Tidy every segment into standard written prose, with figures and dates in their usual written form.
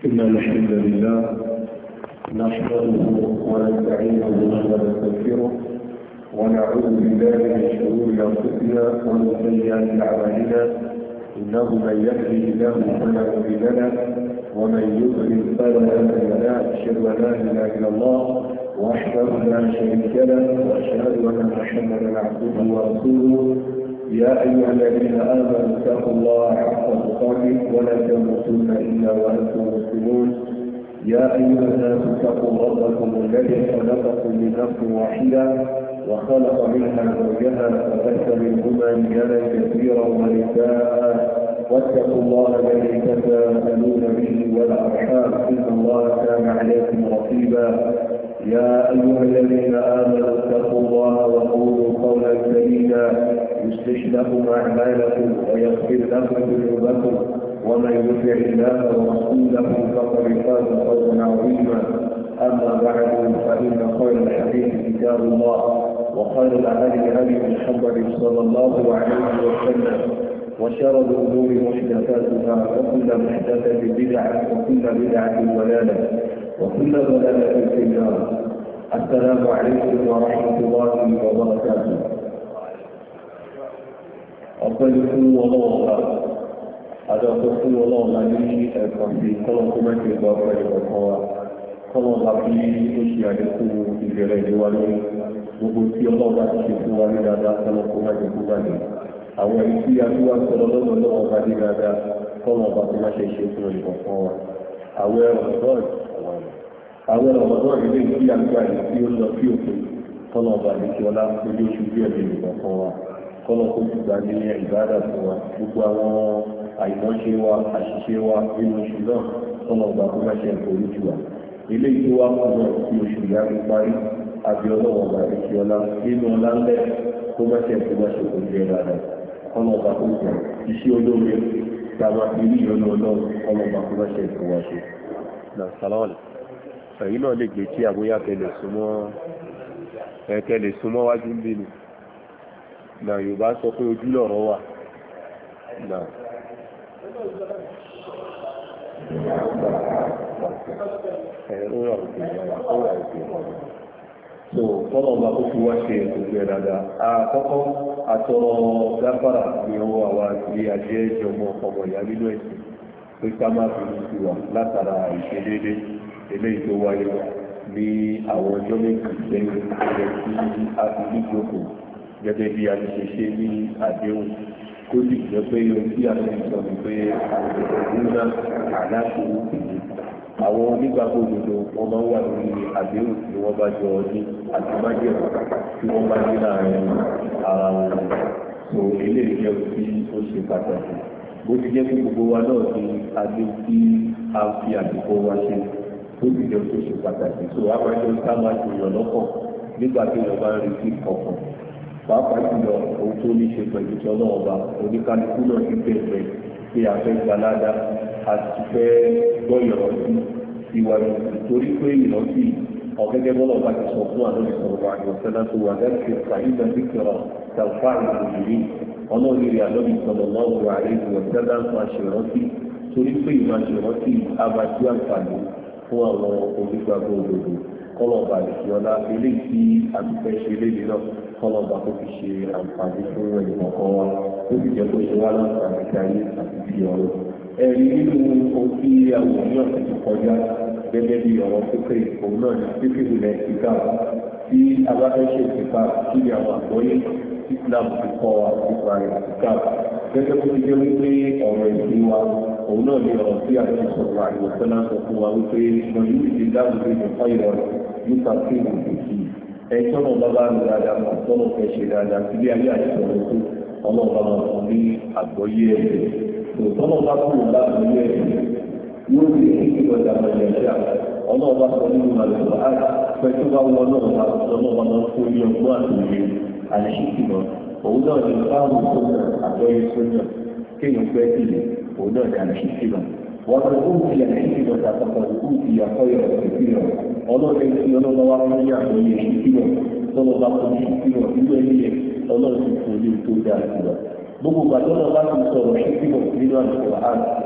إن الحمد لله نحمده ونستعينه ونستغفره ونعوذ بالله من شرور أنفسنا ومن سيئات أعمالنا إنه من يهده الله فلا مضل له ومن يضلل فلا هادي له أشهد أن لا إله إلا الله وحده لا شريك له وأشهد أن محمدا عبده ورسوله يا أيها الذين آمنوا اتقوا الله حق تقاته ولا تموتن إلا وأنتم مسلمون يا أيها الناس اتقوا ربكم الذي خلقكم من نفس واحدة وخلق منها زوجها وبث منهما رجالا كثيرا ونساء واتقوا الله الذي تساءلون به والأرحام إن الله كان عليكم رقيبا يا أيها الذين آمنوا اتقوا الله وقولوا قولا سديدا يصلح لكم أعمالكم ويغفر لكم ذنوبكم ومن يطع الله ورسوله فقد فاز فوزا عظيما أما بعد فإن خير الحديث كتاب الله وخير الهدي هدي محمد صلى الله عليه وسلم وشر الأمور محدثاتها وكل محدثة بدعة وكل بدعة ضلالة وكل ضلالة في النار. السلام عليكم ورحمة الله وبركاته. أقول لكم والله هذا أقول والله ما لي في كلام ما في باب الكوا كلام في أشياء لكم في جلد والي وبنتي الله باشي في والي هذا كلام ما في بالي àwọn ẹni tí a tún wá sọ̀rọ̀ lọ́dọ̀ lọ́wọ́ bá dé dáadáa kọ́mọ ọba tó má ṣe ṣe fún ẹnìkan kan wa àwọn ọ̀dọ́ ilé tí a gbà ní tí ó lọ sí òkè kọ́mọ ọba ní kí ọlá lójú oṣù bí ẹ̀mí ẹnìkan kan wa kọ́mọ kó ti gbà ní ìbádà fún wa gbogbo àwọn àìmọ́ṣe wa àṣìṣe wa nínú oṣù náà kọ́mọ ọba tó má ṣe ẹ̀kọ́ orí jù wa ilé tí ó wá kù náà tí oṣù ìyá mi parí àbí ọlọ́wọ́ ọba ní kí ọlá nínú ọlá ńlẹ̀ tó má ṣe ẹ̀kọ́ má ṣe kò jẹ́ dáadáa ọlọ́ọ̀bá tó kù iṣẹ́ olóore tàbí ilé ìyọnu ọlọ́run ọlọ́ọ̀bá tó bá ṣe ìfún wa ṣe. Nà sàlọ́ọ̀lì ẹ̀yìn náà lè gbé tí àbóyá tẹ̀lẹ̀ súnmọ́ wájú ń bí ni. Nà Yorùbá sọ pé ojú lọ̀rọ̀ wà. Nà so kọ́nà ọba tó fi wá ṣe ògbé dáadáa àkọ́kọ́ àtọrọ gáfàrà ní ọwọ́ àwa àti ajé ìjọmọ ọmọ ìyá nínú ẹ̀sìn pé ká má fi ti wà látara ìṣedéédé eléyìí tó wáyé ní àwọn ọjọ́ méjì lẹ́yìn ìṣẹ̀lẹ̀ tí a fi níjókòó gẹ́gẹ́ bí a ti ṣe ṣe ní àdéhùn kó sì jẹ́ pé ohun tí a ti sọ ni pé àwọn ìṣẹ̀lẹ̀ àdáṣe àwọn onígbàgbọ́ òdodo wọn máa ń wà lórí àdéhùn tí wọ́n bá jọ ní àti májèlú tí wọ́n bá ní láàrin ara wọn so eléyìí jẹ́ tí ó ṣe pàtàkì bó ti jẹ́ pé gbogbo wa náà ní adé tí a fi àdìpọ̀ wa ṣe tó ti jẹ́ tó ṣe pàtàkì so àpẹẹrẹ ká máa jòyàn lọ́kàn nígbà tí wọ́n bá ń retí kọ̀ọ̀kan pàápàá jùlọ ohun tó ní ṣe pẹ̀lú tí ọlọ́run ọba oníkálukú náà ti bẹ̀rẹ̀ pé a fẹ́ gbalada a ti fẹ́ gbọ́ ìrántí ìwàlú torí pé ìrántí ọ̀gẹ́gẹ́ bọ́lá ọba ti sọ fún àlọ́lẹ̀ sọ̀rọ̀ àjọṣẹ́lá tó wà dáṣẹ́ fàyídà síkẹ̀rọ̀ tàfà ìròyìn ọlọ́run rí àlọ́lẹ̀ sọ̀rọ̀ náà wà àjọṣẹ́lá ń fa ṣèrántí torí pé ìmọ̀ ṣèrántí abájú àǹfààní fún àwọn onígbàgbọ́ òdodo kọ́lọ̀ọ̀bà ìṣọ́lá eléyìí tí àtúfẹ́ ṣe léde náà kọ́lọ̀ọ̀bà tó fi ṣe àǹfààní fún ẹnì kọ̀ọ̀kan wa ó sì jẹ́ kó ṣe wá láǹfààní sí ayé àti sí ọ̀rọ̀. ẹ̀rí nínú ohun tí àwọn ènìyàn ti ti kọjá gẹ́gẹ́ bí ọ̀rọ̀ pípé òun náà ní pípé ilẹ̀ ìgbà tí a bá fẹ́ ṣe ìgbà kí ni àwọn àgbọ́yé Islam ti kọ́ wa nípa ìgbà gẹ́gẹ́ bó ti jẹ́ wípé ọ̀rọ̀ ìlú wa òun náà ní ọ̀rọ̀ tí a ti sọ̀rọ̀ àìwọ̀sẹ́lá sọ fún wa wípé lọ́yìn ìdí dáàbòbò ìfọ̀ ìrọ̀rùn nípa sí ìròyìn ẹjọ́ náà bá bá rẹ̀ dáadáa mọ̀ tọ́lọ̀ fẹ́ ṣe dáadáa sílé ayé àìsàn tó ọlọ́ọ̀bá máa fún ní àgbọ́yé ẹ̀rẹ̀ tó tọ́lọ̀ bá kúrò láàbọ̀yé ẹ̀rẹ̀ yóò rí kíkí ọjà nàìjíríà ọlọ́ọ̀bá sọ nínú àlùfáà àti pẹ̀tù bá wọ náà ọlọ́ọ̀bá máa fún ní ọgbọ́n àtòyè àlẹ́ṣìkì náà òun náà ní fáwọn sójà àgbọ́yé sójà kéèyàn fẹ́ sílẹ̀ òun náà ní àlẹ́ṣìkì náà وقد أوتي الحكمة فقد أوتي خيرا كثيرا ọlọ́run tí ọlọ́run wá fún yà lórí ìṣìkìlọ̀ tọ́lọ́ bá fún ìṣìkìlọ̀ nínú ẹni yẹn ọlọ́run ti fún ní tó dáa jùlọ. gbogbo gbàdúrà bá ti sọ̀rọ̀ ìṣìkìlọ̀ nínú àlùkò àti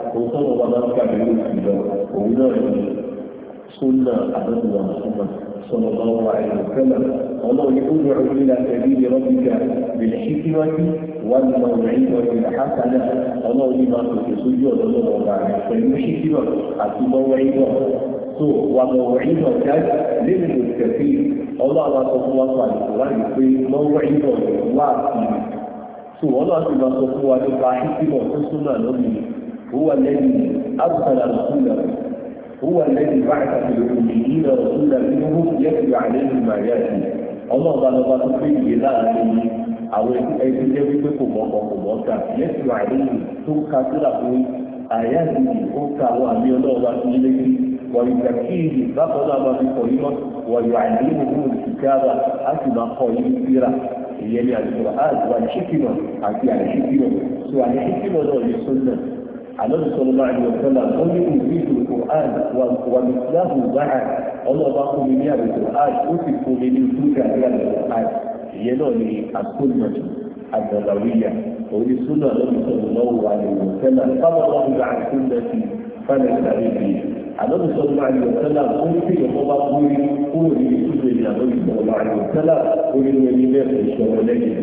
òun tọ́lọ̀ wa máa ń gbà lórí ìlọ òun náà ní súnà àdókòwà súnmọ́ sọ̀rọ̀ bá wà ẹ̀rọ fẹ́lẹ̀ ọlọ́run ní kúrò ọdún ilẹ̀ àtẹ̀lé ìrọ́bìkà bẹ̀rẹ̀ ṣíkíwájú wà ní ọ̀rọ̀ ìwọ̀n ìlẹ̀ àkàlẹ̀ ọlọ́run ní máa tòkè sójú ọ̀dọ́ lọ́wọ́ ọba rẹ̀ pẹ̀lú ṣíkíwà àti mọ́wọ́ ìwọ̀n tó wà mọ́wọ́ ìwọ̀n jáde lẹ́nu ìtẹ̀fí ọlọ́run sọ fún wa pàdé láti pé mọ́wọ́ ìwọ̀n wà sí tó ọlọ́run sì máa sọ fún wa nípa ṣíkíwà tó súnà lónìí هو الذي أرسل رسوله هو الذي بعث في الأميين رسولا منهم يتلو عليهم آياته الله قال الله تقول إلى أو أيدي يوم كم يتلو عليهم توكا تلقوا آياته توكا وأبي الله وإليه ويزكيه بقضى ما في قريبا ويعلمهم الكتاب أكما قوي سيرة يعني القرآن والحكمة أتي على الحكمة سواء الحكمة أو السنة النبي صلى الله عليه وسلم قال يريد القرآن ومثله معه الله باقي من يا القرآن وصف من يوجد على القرآن ينوني السنة النبوية وللسنة النبي صلى الله عليه وسلم قال الله عن سنتي فليس به النبي صلى الله عليه وسلم قل في يوم قول لسنة النبي صلى الله عليه وسلم قل للوليات الشغلين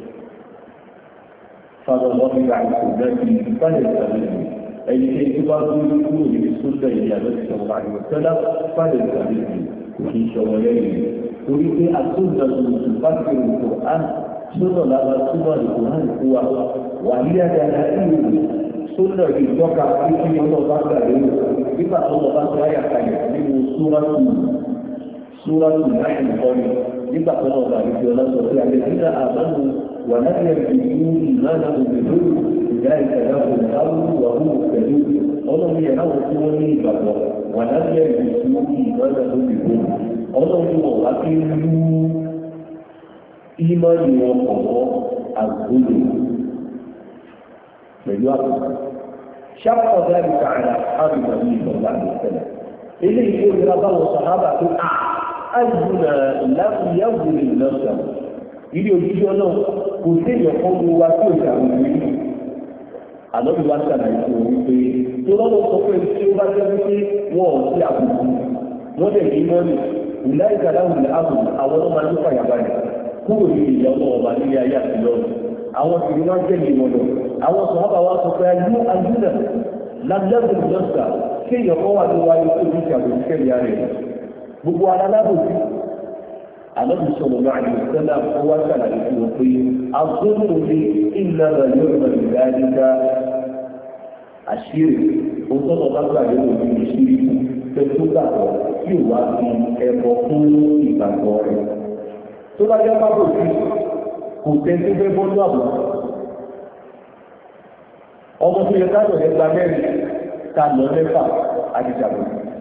فضل الله عن سنتي فليس به أي شيء يقول بالسنة إلى النبي صلى الله عليه وسلم فليس به في شغلين تريد السنة تفسر القرآن سنة لا سنة القرآن هو وهي دلائل سنة يتوقع في الله تعالى بما الله تعالى يحكي من سورة النحل قوي بما الله تعالى الذين آمنوا ولم يلبسوا إيمانهم بظلم أولئك لهم الأمر وهم مهتدون ọlọ́run yẹn láwọn tí wọ́n ní ìgbàgbọ́ wà lábẹ́ ìrìnsù ìmọ̀lẹ́ lóbìnrin ọlọ́run wọn wá kí ń lú ìmọ̀lẹ́ wọn kọ̀ọ̀kọ́ àgbólò pẹ̀lú àbùkù ṣàkóso dárí kàrà àbùkù ní ìjọba àbùkù eléyìí tó yẹra báwọn sàhábà tó àìsùnà láwùyáwù lè lọ́sàn ilé òjíṣẹ́ náà kò sí ìyọ̀kọ́ wo wa tí ò ṣàwọn ìlú àlọ́bí wá ṣàlàyé fún wọn wípé tó lọ́wọ́ sọ pé tí ó bá jẹ́ wípé wọ́n ò sí àbùkù wọ́n dẹ̀ ní mọ́nì ìlà ìgbàláwùn ní àbùkù àwọn ọmọ máa ń fàyà balẹ̀ kúrò ní ìyá ọmọ ọba nílé ayé àti lọ́rùn àwọn sì ní wọ́n jẹ́ ní ìmọ̀lọ̀ àwọn sọ̀rọ̀ wa sọ pé ayú ayúnà lábẹ́bùn lọ́sà kí ìyọ̀kọ́ wà ní wáyé tó ní ìṣàbòsí kẹ́lẹ́ rẹ̀ gbogbo alábòsí àlọ́bí sọ̀rọ̀ náà àyè sẹ́lá wá ṣàlàyé fún wọn pé agbóhùn ní ìlànà yóò ìdáríta àṣírí òtọ́tọ̀ bá gbà yóò ní ìṣírí pẹ̀lú gbàgbọ́ tí ò wá fi ẹbọ fún ìgbàgbọ́ rẹ̀. tó bá jẹ́ pápò sí kò tẹ́ tó fẹ́ bọ́lú àbọ̀. ọmọ tó yẹ káàdọ̀ ẹgbàá mẹ́rin ká lọ mẹ́fà àdìjàbọ̀.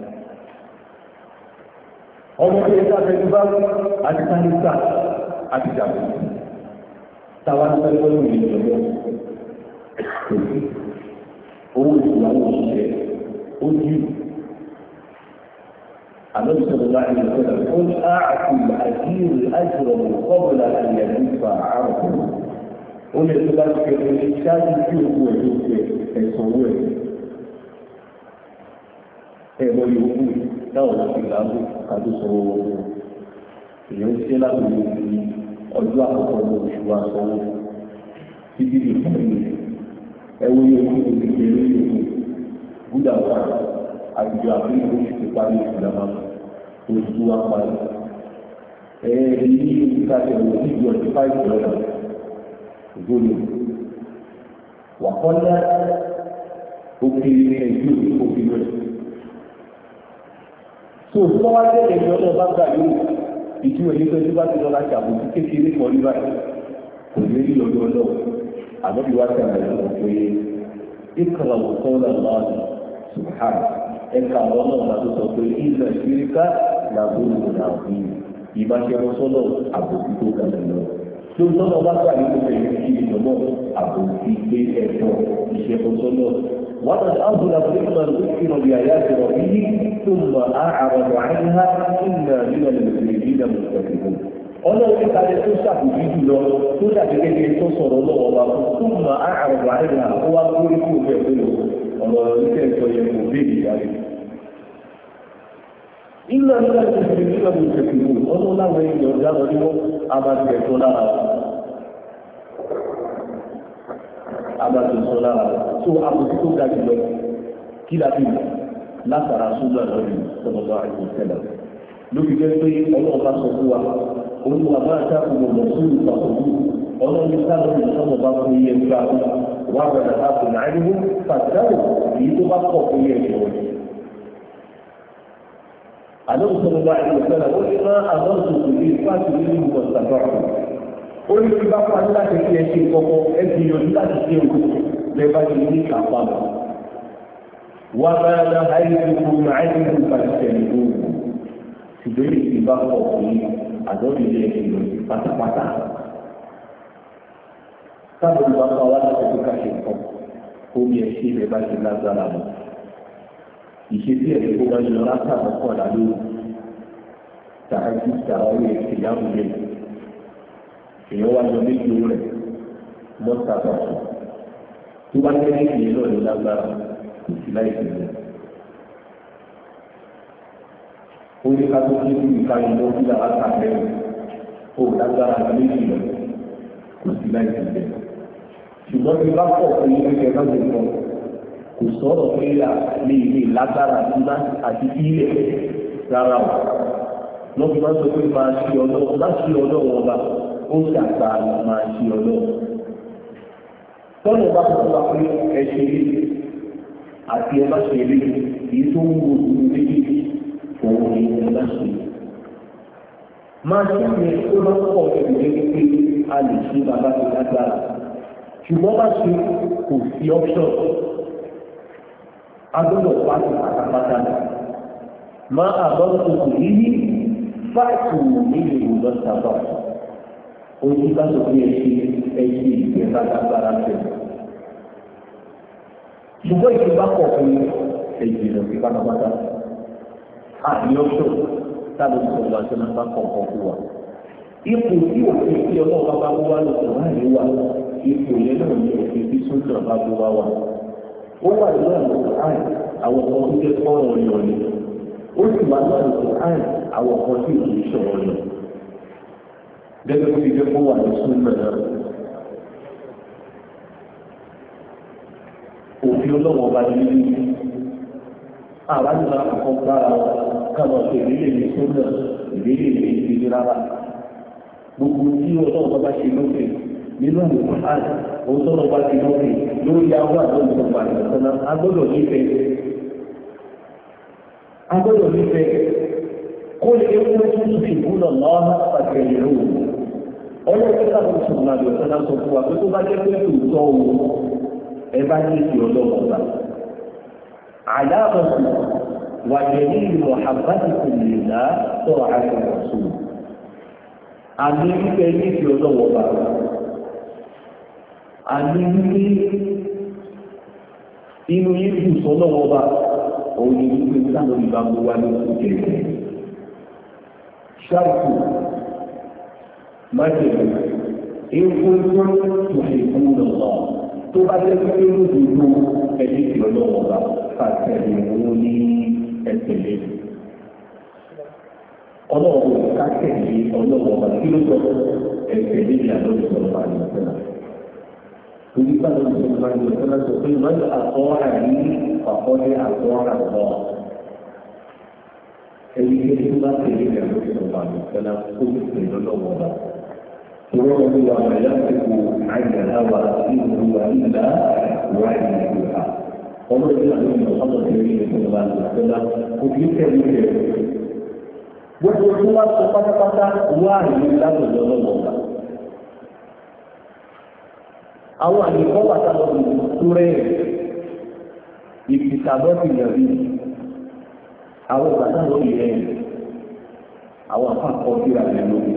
ọmọ tó yẹ káàdọ̀ bá àti kánísà àdìjàbọ̀. táwa ń fẹ́ bọ́lú ìjọba owó ìsìláwò òṣìṣẹ́ ó jù àlọ́sọ̀rọ̀ láti ìṣẹ̀lẹ̀ ó ní ààkùn àjíìrì àjùrọ̀ kọ́bùlà ìyẹ̀dù fà àrùn ó lè tó bá ti kẹ́kẹ́ ní ṣáájú tí ó kú ẹ̀dọ́ pẹ̀ ẹ̀sán owó ẹ̀ ẹ̀rọ yòókù táwọn ti láàbò kájú sọ owó èèyàn ń ṣe láti lè fi ọjọ́ àkọ́kọ́ ní oṣù wa sanwó títí di fún ìlú ẹwọ yòókù ìgbèrè yòókù búdà wà àtijọ́ àfihàn oṣù tó parí ìlànà oṣù tó wá parí ní ìkájọ ní ìjọ ti fáìlì lọ́nà ìgbóni wà kọ́lá òkè ẹ̀jú òkè rẹ̀ tó tó wá jẹ́ ẹ̀mí ọlọ́ bá gbà yóò ìjú ẹ̀yí tó bá ti lọ́la ṣàbùkù kékeré kọ́ ní báyìí kò ní rí lọ́dọ̀ ọlọ́wọ́ àbọ̀bí wá sí àgbẹ̀ lọ́wọ́ pé ìkàrà òkúta lọ́wọ́ subhan ẹ̀ka àwọn náà tó sọ pé ìlà ìṣiríkà làbúrò làbí ìbáṣepọ̀ sọ́lọ̀ àbòsí tó ga lọ. tó sọ́nà bá gbà ní gbogbo ẹ̀yìn sí ìjọba àbòsí pé ẹ̀fọ́ ìṣẹ́pọ̀ sọ́lọ̀. wọ́n ti àwọn àbúrò máa ń fi rọ̀bì àyà ti rọ̀bì yìí tó mọ àrọ̀bọ̀ àyíká ìnà nínú ẹ̀lẹ́gbẹ̀rẹ̀ ọlọ́run ní kalẹ̀ tó ṣàbùjú jùlọ tó dàbí gẹ́gẹ́ tó sọ̀rọ̀ lọ́wọ́ wa tó mọ àrùn àìrìn àwọn wá lórí kú bẹ́ẹ̀ pẹ̀lú ọ̀rọ̀ ọ̀rọ̀ ilé ẹ̀kọ́ yẹn kò bí ìyáre. Ilé ẹ̀kọ́ yẹn ti fi nígbà tó ṣe fi wò ọdún láwọn èèyàn ọ̀dá lọ ní wọ́n a máa ti ẹ̀kọ́ lára a máa ti sọ lára tó àbòsí tó ga jùlọ kí la fi látara súnmọ́ lọ́rùn sọ̀rọ̀ àìsàn tẹ́lẹ̀. Lóbi jẹ́ pé ọlọ́run bá sọ fún wa olúwa máa dákun mọ̀ sóòlù pàtàkì ọlọ́run sábà ní sọ́mọ̀ bá fún iye gbà wà bẹ̀rẹ̀ láti nàìjíríà pàtàkì èyí tó bá pọ̀ fún iye ìṣòro. àdókò sọ̀rọ̀ bá ẹ̀rọ sẹ́lẹ̀ ó ní máa àdókò kò ní fáàtì nínú ìwọ̀n sàbàrà. ó ní kí bá pa ní láti fi ẹṣin kọ́kọ́ ẹ gbìyànjú láti ṣe òkú lẹ́ bá ti ní kápá lọ. wà bẹ̀rẹ̀ àdọ́bìnrin ẹ̀sìn lọ sí pátápátá. Sábà ní wàá fà wá láti fi káṣe nǹkan omi ẹ̀ṣin rẹ̀ bá ṣe lágbára lọ. Ìṣesí ẹ̀rẹ́ kó bá yọ látà mọ́kànlá lóru. Tàájú tàáwé ìyáwó rẹ̀. Èèyàn wá yọ méjì rẹ̀ mọ́ta bàtà. Tó bá jẹ́ méjì yẹn náà ní lágbára kò sí láì sílẹ̀. Ó ní ká tó kéwì ìka ìlú sí àwọn àkàrẹ́ ò lágbára méjì lọ kò sí láì sílẹ̀. Ṣùgbọ́n bí bá pọ̀ fún yín kẹ́kẹ́ náà lè kọ́ kò sọ̀rọ̀ pé lè lágbára àti ilẹ̀ rárá o. Lọ́bí máa ń sọ pé máa ṣe ọlọ́wọ́ má ṣe ọlọ́wọ́ ọba ó ṣàgbà máa ṣe ọlọ́wọ́. Tọ́lọ̀ bá sọ fún wa pé ẹ ṣe eré àti ẹ má ṣe eré èyí tó ń wo ìlú méjèèjì òun ni ẹ má ṣe. Máa ṣe ní ó máa pọ̀ ìgbẹ́ pé a lè ṣe bàbá tó lágbára. Ṣùgbọ́n bá ṣe kò sí option. Agbọ́dọ̀ pàṣẹ pátápátá ni. Máa àbọ̀dọ̀ tó yíyí fáìtì nílé ìwòlọ́ sábà. Ojú bá sọ pé ẹṣin ìgbẹ́ lágbára tẹ̀. Ṣùgbọ́n ìjọba pọ̀ fún ẹ̀jẹ̀ lọ sí pátápátá. Àbí option táwọn ìṣòro àti ọ̀nà bá kọ̀ọ̀kan fún wa. Ipò tí òfin tí ọlọ́ọ̀bá bá wá lọ́sọ̀ láàrin wa, ipò yẹn náà ní òfin tí sóńtà bá gbé wá wà. Ó wà nínú àlùkò àì àwọn kan tó jẹ́ fọ́ọ̀rọ̀ yọ̀ ni. Ó sì wà nínú àlùkò àì àwọn kan tí ò ní sọ̀rọ̀ yọ̀. Gẹ́gẹ́ bí jẹ́ kó wà ní sóńtà náà. Òfin ọlọ́wọ́ bá ní àwọn àdúrà àkọ́kọ́ bára káwọn ìdílé ní sóńtà ìdílé ní ìdílé rárá. Gbogbo tí ọlọ́wọ́ bá ṣe lókè nínú àwọn àti òun tó lọ bá ti lókè lórí àwọn àdóhùn tó wà ní ọ̀sán náà agbọ́dọ̀ nífẹ̀ẹ́ kó lè kó tún fi ìbúlọ̀ lọ́wọ́ pàtàkì ìlú ọlọ́wọ́ ká ló sùn náà lè ọ̀sán náà sọ fún wa pé tó bá jẹ́ pé tòótọ́ o ẹ bá ní ìfì ọlọ́wọ́ ọ̀gá àyàbọ̀sù wà jẹ̀rí ìlú àbájáde lè dá sọ̀rọ̀ àìsàn ọ̀sùn àmì wípé ní ìfì ọlọ́wọ́ ọ̀gá àmì wípé inú yìí kù sọ́lọ́wọ́ bá òun ni wípé sáàlọ́ ìbá gbó wá ní òkè rẹ̀. ṣáàtù májèlú ewu tó fi kú lọ́wọ́ tó bá jẹ́ pé lódodo ẹni tí ọlọ́wọ́ bá fàtẹ̀lé òun ní ẹ̀tẹ̀lé. ọlọ́wọ́ ká tẹ̀lé ọlọ́wọ́ bá kí ló sọ ẹ̀tẹ̀lé ìyàlọ́ ìsọ̀rọ̀ bá ní ọ̀sẹ̀ náà. Begitu untuk melanjutkan sesuatu al-Quran pokoknya Al-Quran Allah. Jadi kita masih yang bersopan dalam khusus Allah. Surah Allah menyampaikan ayat awal itu illa wahyu. Allah Subhanahu wa taala berfirman dalam khusus ini. Buat semua kata-kata wahyu dari Allah. Àwọn àyíkọ́ wà sábà tó rẹ̀ ìfìsàbọ̀ ti yàrí àwọn ìgbàdá lórí rẹ̀ àwọn àpapọ̀ sí àrẹ̀ lórí.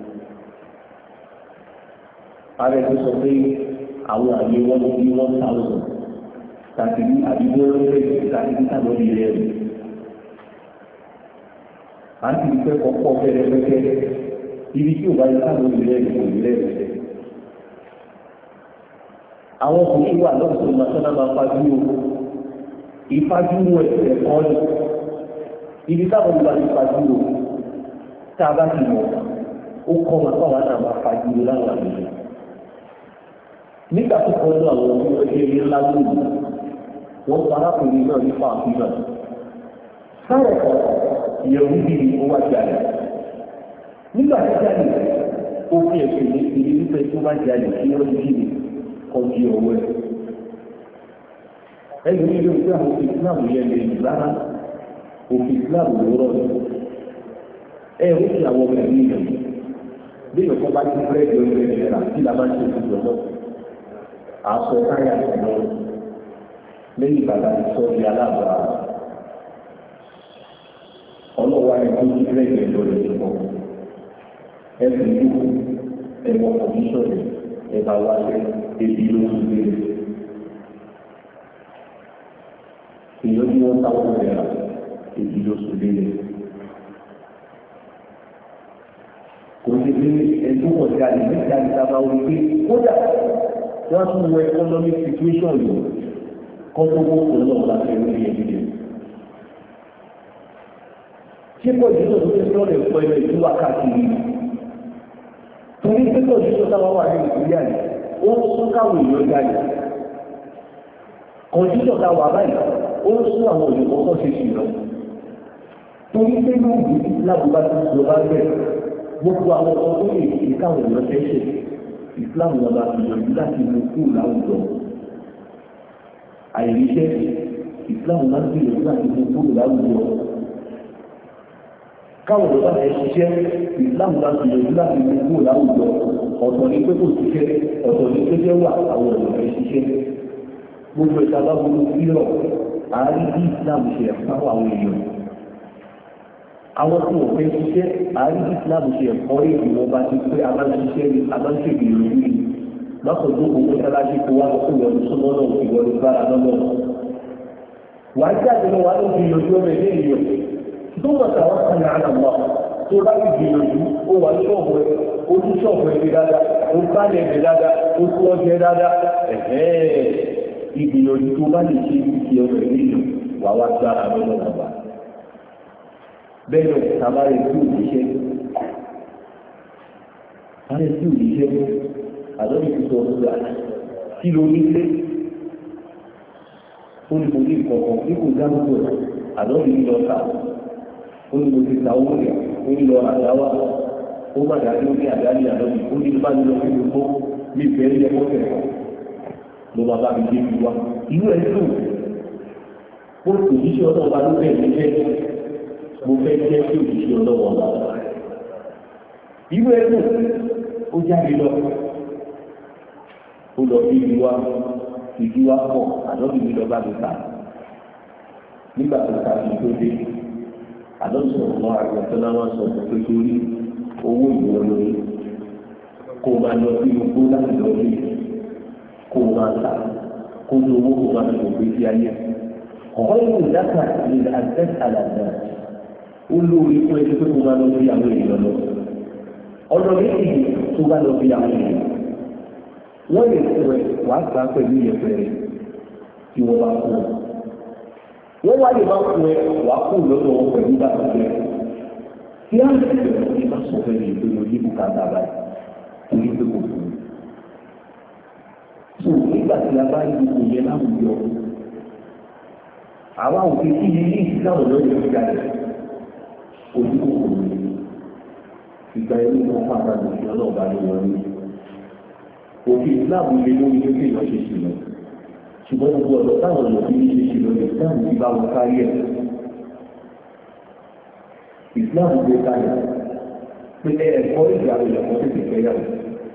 Ààrẹ tó sọ pé àwọn àyè wọn ní 1,000 tàbí àdúgbò rẹ̀ tàbí lórí rẹ̀. À ń ti fẹ́ kọ́kọ́ fẹ́rẹ́fẹ́ ibi tí ò bá yẹ ká lórí rẹ̀ kò ní rẹ̀. Àwọn òkú wà lọ́sọ̀ ìmọ̀sánná máa fajú o ìfajúro ẹ̀kọ́ ni ibi táwọn ìgbà ti fajúro tá a bá ti mọ̀ ó kọ́ wọn fáwọn náà máa fajúro láwọn àgbègbè nígbà tó kọ́ ní àwọn ọmọ ẹgbẹ́ ńlá lónìí wọ́n pa arákùnrin náà nípa àfihàn sáwọn kan ìyẹ̀wò bíi ó wá jáde nígbà tó jáde ó fi ẹ̀sìn ní ìdí wípé tó bá jáde kí wọ́n ti dìde kọjú ọwọ́ ẹ̀. ẹgbẹ́ ní ilé ìgbé àwọn òfin Islam yẹn lè lù rárá òfin Islam ló rọ̀ ní. ẹ ó fi àwọn ọmọ ẹ̀mí yẹn bí ìyọ̀kọ́ bá ti búrẹ́dì ọ̀rẹ́ rẹ̀ rà kí la máa ń ṣe ìjọ náà. àṣọ táyà ìṣẹ̀lẹ̀ lẹ́yìn bàbá ìsọ̀rí aláàbà ọlọ́wà ní tó ti búrẹ́dì ọ̀rẹ́ rẹ̀ pọ̀. ẹ̀sìn ìlú ẹ̀wọ̀ kọ̀míṣọ̀nì ẹ̀bà wáyé ebi ló ń gbé èèyàn bí wọ́n táwọn ọ̀rẹ́ ebi ló ń gbé kò sí pé ẹ̀dùn ọ̀gá lè ní ìjà ìta máa wí pé kódà wọ́n tún wọ economic situation yìí kọ́ tó wọ́n kò lọ́wọ́ láti ẹ̀rọ ní ẹ̀bí rẹ̀. ṣé kò jí tó tó tó lè pọ̀ ẹ̀rọ ìlú wákàtí torí pé kò jí tó táwọn wà ní ìpínlẹ̀ àyè ó ń sún káwọn èèyàn jáde kọ̀ǹtítọ̀ ta wà báyìí ó ń sún àwọn òyìnbó kọ́ ṣe sí lọ torí pé yóò bí lábùbá tó ń lọ bá bẹ̀rẹ̀ gbogbo àwọn ọmọ tó lè ṣe káwọn èèyàn fẹ́ ṣe ìsìláàmù náà bá fi yọjú láti mú kúrò láwùjọ àìríṣẹ́ ìsìláàmù náà fi yọjú láti mú kúrò láwùjọ káwọn ọ̀dọ́ bá fẹ́ ṣiṣẹ́ ìsìláàmù náà fi yọjú láti mú kúrò láwùjọ ọ̀tọ̀ ní pé kò ṣiṣẹ́ ọ̀tọ̀ ní pé jẹ́ wà àwọn ọ̀dọ́ fẹ́ ṣiṣẹ́ gbogbo ìta bá burú sílọ̀ àárín bí ìsìláàmù ṣe ẹ̀fọ́ àwọn èèyàn àwọn tí wọ́n fẹ́ ṣiṣẹ́ àárín bí ìsìláàmù ṣe ẹ̀fọ́ èèyàn wọn bá ti pé abáṣiṣẹ́ ni abáṣègbè ìròyìn ni lọ́kọ̀ọ́dún owó ṣáláṣí kó wá lọ́kọ̀ ìwọ̀n súnmọ́ náà ìwọ̀n gbára lọ́nà wà á jáde lọ wà ló fi yọjú ọmọ ilé ìyọ̀ tó mọ̀ tàwọn kan ní àná wà tó bá ti gbìyànjú ó wà ní ṣọ́ọ̀bù ẹ̀ ó tún ṣọ́ọ̀bù ẹ̀ dáadáa ó bá lẹ̀ ẹ̀ dáadáa ó tún ọjẹ́ dáadáa ìgbìyànjú tó bá lè ṣe ìṣe ọmọ ìlú ìlú wà wá gbára lọ́nà ọ̀gbà. bẹ́ẹ̀ ni tàbárẹ̀ tí ò níṣẹ́ ààrẹ tí ò níṣẹ́ àdọ́bí ti sọ ọdún gbà kí ló ní lé ó ní mo ní ìkọ̀ọ̀kan bí kò dárúkọ àdọ́bí ní lọ ta ó ní mo ti ta owó rẹ̀ ó ní lọ àdáwà ó má dàbí ó ní àdáni àdọ́bí ó ní bá ní lọ sí gbogbo bí ìfẹ́ ilé ẹ̀kọ́ tẹ̀kọ́ ló máa bá mi dé ibi wá inú ẹ̀ dùn ó òjíṣẹ́ ọlọ́wọ́ ló bẹ̀rẹ̀ ní jẹ́ mo fẹ́ jẹ́ sí òjíṣẹ́ ọlọ́wọ́ ọ̀la inú ẹ̀ dùn ó jáde lọ ó lọ sí ibi wá pọ̀ àdọ́bí mi lọ bá mi ta nígbà tó ta mi tó dé àdọ́bí sọ̀rọ̀ mọ́ àgbẹ̀tọ́ náà wọ́n sọ pé torí owó ìwọ lórí kó o máa lọ sí gbogbo láti lọ rí kó o máa ta kó o owó kó o máa fi òpin sí ayé. ọ̀họ́ ìlú ìdáka ní àgbẹ̀ àlàdà ó lórí fún ẹni pé kó o máa lọ sí àwọn èèyàn lọ. ọ̀dọ̀ méjì tó bá lọ sí àwọn èèyàn. wọ́n lè fún ẹ wàá gbà pẹ̀lú ìyẹ̀pẹ̀rẹ̀ tí wọ́n bá fún ẹ. wọ́n wá lè má fún ẹ wàá kú lọ́dọ̀ wọn pẹ̀lú bàtà rẹ. kí á lè bẹ̀rẹ̀ ní bá sọ fẹ́ ní ìpinnu ní bùkátà báyìí torí pé kò fún un. tó nígbà tí a bá yí gbogbo yẹn láwùjọ àwa òfin tí yìí ní ìsìláwọ̀ lọ́yọ̀ ìjà rẹ̀ ojú kòkòrò ní ìgbà ẹni tó pàtàkì òfin ọlọ́ọ̀bá ló wọlé òfin ìsìláwọ̀ lé lórí pé kéèyàn ṣe ṣìlọ ṣùgbọ́n gbogbo ọ̀dọ́ táwọn ọ̀dọ́ fi ṣe ṣìlọ lè sáà ní bá wọn kárí ẹ̀ ìsìláwọ̀ gbé kalẹ̀ pé ẹ̀kọ́ ìgbà rẹ̀ lọ́kọ́ tètè fẹ́yàwó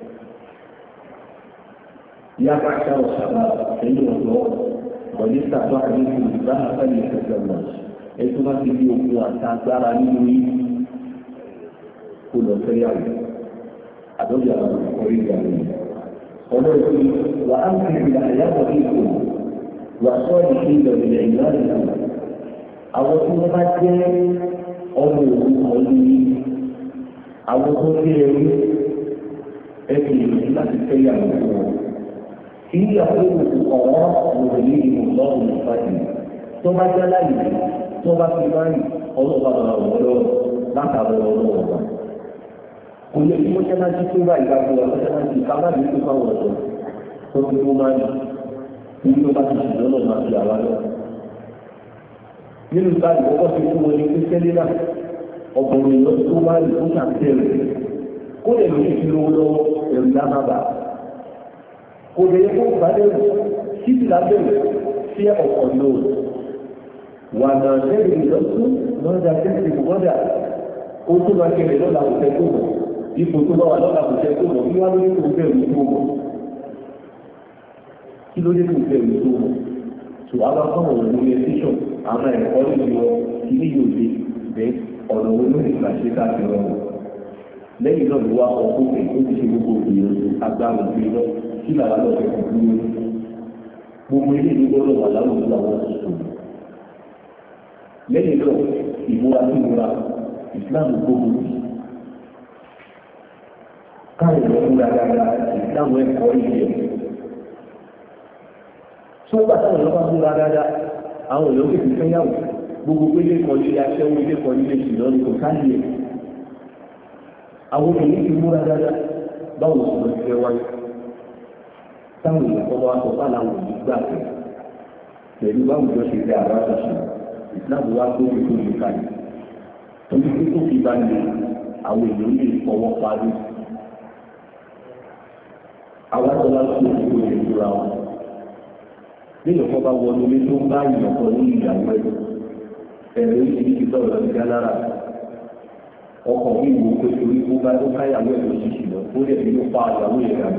yá bá ṣáwọ̀ ṣàbá ẹ̀yìn ọ̀dọ́ ọ̀lẹ́sà tó àdéhùn ìgbà àfẹ́lẹ̀ ìfẹ́fẹ́ wọn ẹ̀tọ́ bá ti di okun àtàgbára nínú yìí kó lọ fẹ́yàwó àdọ́jà ọ̀rẹ́ ìgbà rẹ̀ ọ̀dọ́ ìpín wà á ń fi ìgbà àyàwó ìkò wà sọ́ọ̀dì sí ìdọ̀gbẹ̀lẹ̀ ìgbà rẹ̀ àwọn tí wọ́n bá jẹ́ ọmọ òkú ọ̀lú yìí àwọn tó ń gbé ẹrú ẹbí ìròyìn láti fẹ́ yàwó fún wọn. Kí ìyàwó òkú ọ̀wọ́ òun ní ìmọ̀ lọ́wọ́ ìfàdí tó bá jẹ́ láyé tó bá fi máa ń ọlọ́ọ̀bá bàbá wọn lọ látàrí ọlọ́wọ́ wa. Kò lè fi mọ́ṣáláṣí tó bá ìgbàgbọ́ wa mọ́ṣáláṣí kábàdé tó bá wọ̀ ọ̀dọ́ tó fi tó máa ń ní tó bá ti ṣùgbọ́n náà máa fi àwa lọ. Nínú ìbáyìí ọkọ̀ fi fún wọn ní pé sẹ́lẹ̀ náà ọkùnrin lọ tó máa ń kó ṣàtẹ̀rẹ̀ kó lè lè fi lówó lọ́wọ́ ẹ̀rù lábàbà. Kò lè kó gbàdẹ̀rù títí lábẹ́rẹ̀ sí ọ̀pọ̀ lóòrùn. Wà náà lẹ́yìn ìlọ́sùn lọ́dà tẹ́sí gbọ́dà ó tó máa kẹrẹ̀ lọ́la kò tẹ́ tó mọ̀ ipò tó bá wà lọ́la kò tẹ́ tó mọ̀ kí wá lórí kò bẹ̀rù tó mọ̀ kí ló dé kò bẹ̀rù tó mọ̀ tó a bá fọ́nà wọn lórí ẹtíṣọ̀ àwọn ẹ̀kọ́ lè yọ kí ní yóò dé bẹ́ ọ̀nà wo ló lè gbà ṣe káàkiri ọ̀rọ̀ lẹ́yìn náà ló wá ọkọ̀ pé ó ti ṣe gbogbo ìgbìyànjú agbára òfin lọ kí làwa lọ fẹ́ kò dúró gbogbo ilé ìlú gbọ́dọ̀ wà láwùjọ àwọn tuntun lẹ́yìn náà ìmúra sí ìmúra ìsìláàmù gbogbo káwọn ìlú múra dáadáa ìsìláàmù ẹ̀kọ́ ìyẹ̀ tó bá táwọn ìlú bá múra dáadáa àwọn ìlú kékeré fẹ́yàwó gbogbo pé ilé kan líle aṣẹ́wó ilé kan líle ṣùgbọ́n ní kò káyè àwọn ìlú ti múra dáadáa báwo sì lọ sí fẹ́ wáyé táwọn ìlú kọ́ wá sọ fún àwọn ìlú gbà pẹ̀lú báwùjọ ṣe fẹ́ àwọn àṣàṣe ìsìláàmù wá tó fi tó lè kalẹ̀ torí pé tó fi bá lè àwọn èèyàn lè fọwọ́ parí àwọn àtọ́lá tó fi tó lè tura wọn nínú kan bá wọnú ilé tó ń bá ìyọ̀kọ̀ ní ìyàwó ẹ̀rọ ìṣèlú sọ̀rọ̀ ìjà lára ọkọ̀ mi wò pé torí kó bá tó káyàwó ẹ̀ lóṣìṣì lọ ó lè fi ló pa ìyàwó ẹ̀ rà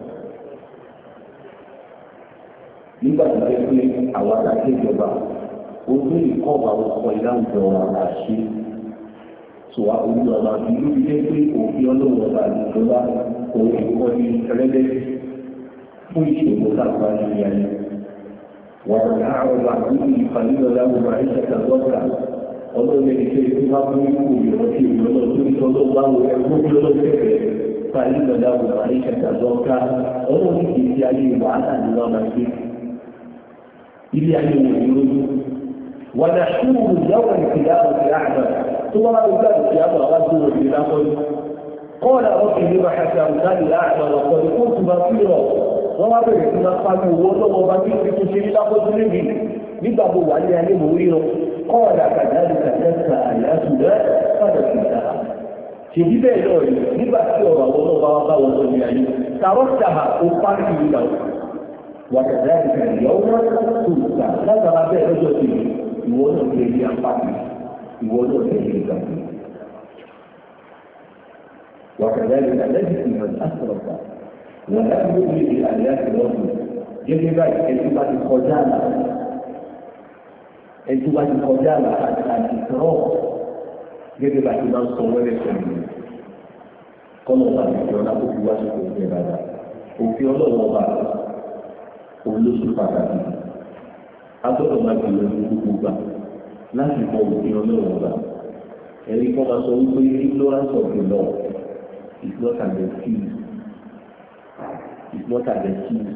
nígbà tó dé pé àwọn àti ìjọba ojú ìkọ́ọ̀bù àwọn ọkọ̀ ìdáhùnjọ àṣẹ tó wá ojú ọba ìlú jẹ́ pé òfin ọlọ́run ọba ìjọba òun ìkọ́ ní ẹlẹ́dẹ́ fún ìṣòro káàkiri ayé ayé wọ́n rà àwọn àdúgbò ìfàlílọ́ láwùjọ àìsàkà lọ́gà ọlọ́run ẹni pé tí wọ́n fún ikú ìrántí ìrọ̀lọ́ tó ní tọ́lọ́ bá wọ ẹgbẹ́ tí ọlọ́run tẹ̀lé fàlílọ́ láwùjọ àìsàkà lọ́gà ọlọ́run kì í ṣe ayé wàhálà ní wọ́n máa gbé ilé ayé wò ní lójú ونحشره يوم القيامة أعمى ثم بعد ذلك القيامة رجل إلى قال رب لما حشرتني أعمى وقد كنت بصيرا وما بين قالوا وضع وبصير بتشير إلى قدره nígbàgbọ́ wà ní ayé mò ń rí ọ kọ́ọ̀dà kàdáàdì kàdáàdì àyàtúndà padà sí ìta ṣèjì bẹ́ẹ̀ lọ rí nígbà tí ọ̀rọ̀ àwọn ọlọ́ba wa bá wọn lọ ní ayé tààrọ́tà ó parí ìlú náà wà kàdáàdì kàdáàdì ọ̀wọ́ tó gbà látara bẹ́ẹ̀ lọ́jọ́ sí ìwọ náà lè rí apáti ìwọ náà lè rí ìgbàgbọ́ wà kàdáàdì kàdáàdì ìmọ̀ àsọ̀rọ̀ta wà láti lórí àyàtì lọ́sùn gẹ́gẹ́ báyìí ẹni bá ti kọjá àlà ẹni bá ti kọjá àlà àti tọrọ gẹ́gẹ́ bá ti máa ń sọ wẹ́rẹ́ pẹ̀lú kọ́nà ọba àti ìjọba tó fi wá sí òfin rárá òfin ọlọ́run ọba olóṣù pàtàkì agbọ́dọ̀ máa gbìyànjú gbogbo gbà láti mọ òfin ọlọ́run ọba ẹ̀rí kọ́ máa sọ wípé ignorance of the law is not an excuse is not an excuse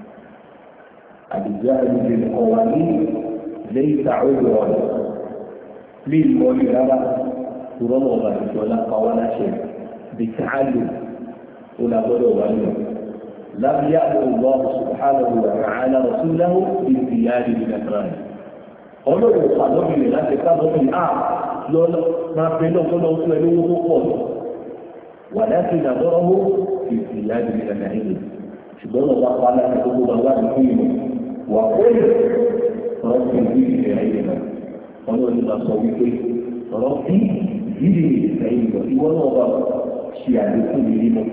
àdìjá ẹni lè kọ́ wa ní lẹ́yìn tààrọ̀ ọ̀rọ̀ lè mọ ní rárá ìrọ́nà ọba ìjọba pàwọ́ láṣẹ bìtàálù ó lágbọ́dọ̀ wà ní لم يأمر الله سبحانه وتعالى رسوله بالزياد من الأسرار ọlọ́run pàdọ́bìnrin láti kábọ́bìnrin lọ́lọ́ máa bẹ náà kọ́nà fún ẹni owó tó pọ̀ lọ wà láti ìdàdọ́rọ́wó ìsìnyájú ní ẹ̀nà ìlú ṣùgbọ́n lọ́wọ́ apá láti gbogbo bàbá mi fún ìmọ̀ wà pẹ́lú rọ́pì ìdílé ẹ̀yẹ náà ọlọ́run máa sọ wípé rọ́pì ìdílé ẹ̀yẹ náà ìwọ náà bá ṣe àlékún mi nínú.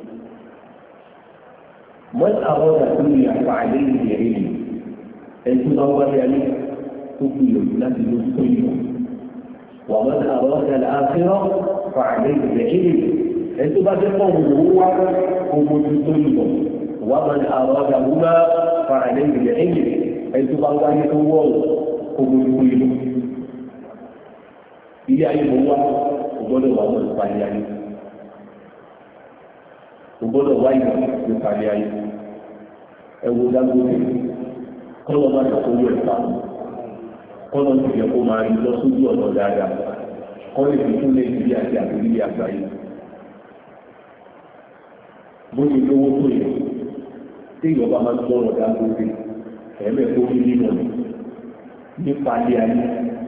من أراد الدنيا فعليه بعلم أنتم أول عليه تقبل الناس المسلمين ومن أراد الآخرة فعليه بعلم أنتم بعد قوم هو هم المسلمين ومن أرادهما فعليه بعلم أنتم أول هو هم المسلمين إلى أي هو وقالوا وما الفعليان gbọ́dọ̀ wáyé nípàdé ayé ẹwọ dágbóni kọlọ máa tẹ̀kọ́ owó ẹ̀fà kọ́nà ti yẹ kó máa rí lọ sójú ọ̀nà dáadáa kọ́ lè fi tún Nàìjíríà àti àgbègbè àgbáyé bó ti lówó tó yẹ tí ìjọba máa ń gbọ́rọ̀ dágbére ẹ̀mẹ́ tó rí nínú nípa ilé ayé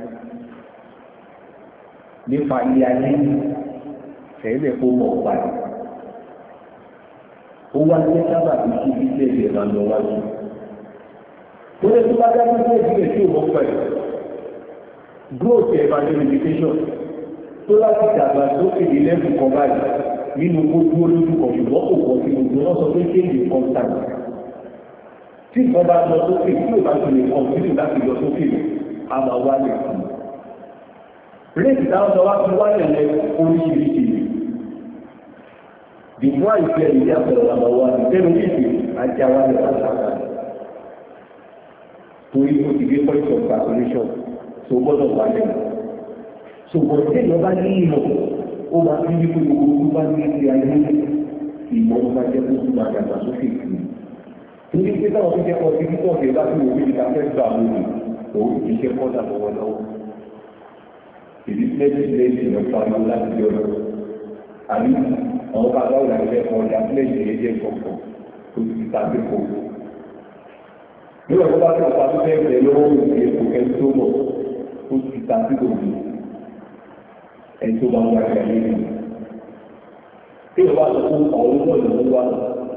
ẹ̀mẹ́ tó mọ̀ ọ̀pá ẹ̀ ó wá ní sábà tó kí ilé ẹ̀jẹ̀ máa lọ wájú tó lè tó bá dá sí ìdílé tí ò mọ̀ pẹ̀lú growth evaluation tó láti dàgbà sókè ní lẹ́bù kan báyìí nínú gbogbo olójú kan ṣùgbọ́n kò pọ̀ sí gbogbo náà sọ pé kéèdè constant tí nǹkan bá lọ sókè tí ò bá ti lè continue láti lọ sókè a máa wálẹ̀ réèkì táwọn sọ wá fi wálẹ̀ lẹ oríṣiríṣi dìbò àìsí ẹ̀yìn ní àpẹẹrẹ àmọ́ wa ní tẹ́lifíṣì àti àwọn àlẹ́ àṣàkà torí ó ti gbé point of calculation tó gbọ́dọ̀ wálẹ̀ ṣùgbọ́n tẹ́lẹ̀ bá ní ìmọ̀ ó máa fi wípé gbogbo tó bá ní ilé ayé ìmọ̀ ó máa jẹ́ kó tó máa dàgbà sókè sí i torí pé táwọn tó kẹ́kọ̀ọ́ sí títọ́ ọ̀sẹ̀ bá fi òfin ìta fẹ́ gbà lórí òun kì í ṣe kọ́dà lọ́wọ́ lọ́wọ́ ìdí pílẹ̀tì lọ pariwo láti lé ọ̀rọ̀ àbí àwọn bàbá òun àti ẹ̀kọ́ ọ̀dà pílẹ̀tì yẹn jẹ́ kọ̀ọ̀kan tó ti ta pé kò nígbà tó bá tó pa tó fẹ́ bẹ̀rẹ̀ lọ́wọ́ òun èkó kẹ́ni tó mọ̀ ó ti ta sí òun ẹni tó bá wà ní ayé rẹ̀ tí ìwà sọ fún ọ̀rọ̀ gbọ́dọ̀ ló wà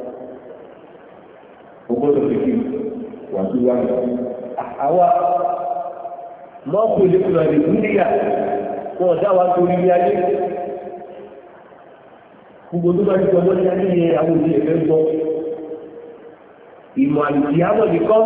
ó gbọ́dọ̀ fi kí wà tó wà lọ. àwa mọ́kù lè kúrò ní dúníyà wọn ọ̀dá wa torí ní ayé gbogbo tó bá ní ọmọ ní ayé yẹn àwọn òbí ẹ̀fẹ́ gbọ́ ìmọ̀ àlùkí àmọ̀ nìkan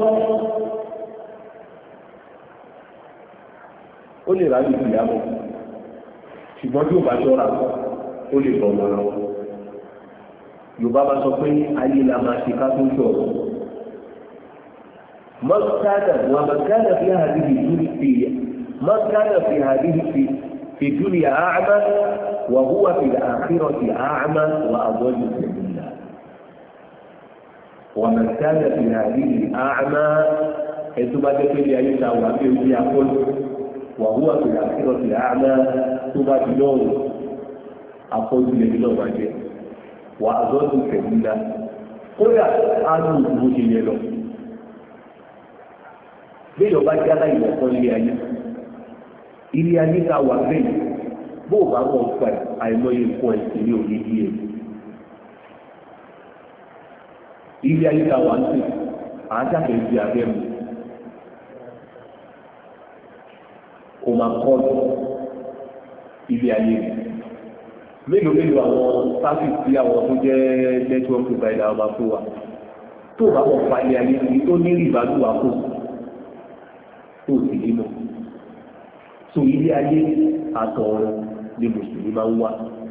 ó lè rà lùkí àmọ̀ ṣùgbọ́n tí ó bá ṣọ́ra ó lè bọ̀ wọn lọ́wọ́ Yorùbá bá sọ pé ayé la máa ṣe ká tó ṣọ̀rọ̀ mọ́kádà wà mọ́kádà fi hàdìhì dúró sí i mọ́kádà fi hàdìhì fi dúró yà áàmà wà húwà fi àkírọ̀ sí áàmà wà àbọ̀lù sẹ̀mìlà wà mọ́kádà fi hàdìhì áàmà ẹ̀tọ́ bá jẹ́ pé ní ayé ta wà pé ó di akọ́lù wà húwà fi àkírọ̀ sí áàmà tó bá di lọ́wọ́ akọ́lù lẹ́yìn náà wá jẹ́ wà àbọ̀lù sẹ̀mìlà kódà á lù ú ṣe yẹ lọ. Bẹ́ẹ̀ ọba jẹ́ aláìwọ̀ kan ilé ayé ká wà bẹ́ẹ̀ bó o bá wọ̀ ń pa àìmọye nǹkan ẹ̀sìn ní òní díẹ̀. Ilé ayé ká wà ń sè àájáfẹ́ di abẹ́ mu. Kò máa kọ́ ọ̀dọ̀ ilé ayé rẹ̀. Mélòó àwọn sáfìsì àwọn tó jẹ́ nẹ́tíwọ́ọ̀kì báyìí làwọn máa fún wa. Tó o bá wọ̀ pa ilé ayé ní tó ní ìbádùn wa kù tó sì nínú tó ilé ayé àtọ̀ọ̀rọ̀ ni mùsùlùmí máa ń wá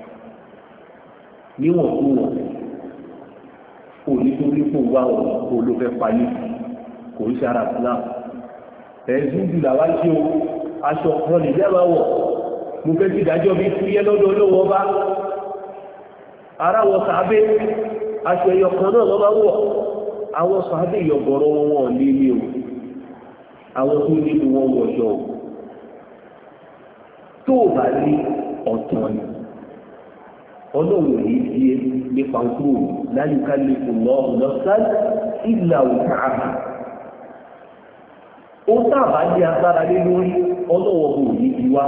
níwọ̀n tó wọ̀n kò ní tó ní kó wá ọ̀rọ̀ kó ló fẹ́ payé kò ń ṣe ara islam ẹ̀sùn jù làwá ṣe o aṣọ kan lè jẹ́ máa wọ̀ mo fẹ́ kí ìdájọ́ mi fúyẹ́ lọ́dọ̀ olówó ọba ara wọ sàábé aṣọ ẹyọ kan náà lọ́ máa wọ̀ àwọn sàábé ìyọ̀gọ̀rọ̀ wọn ní ilé o àwọn tó ní bí wọ́n wọ̀ṣọ́ tó bá ní ọ̀tàn ni ọlọ́run yìí di nípa kúrò láyé ká lè kò lọ lọ́sàn ìlà òkà àbá ó sábà ní agbára lé lórí ọlọ́wọ́ kò ní di wá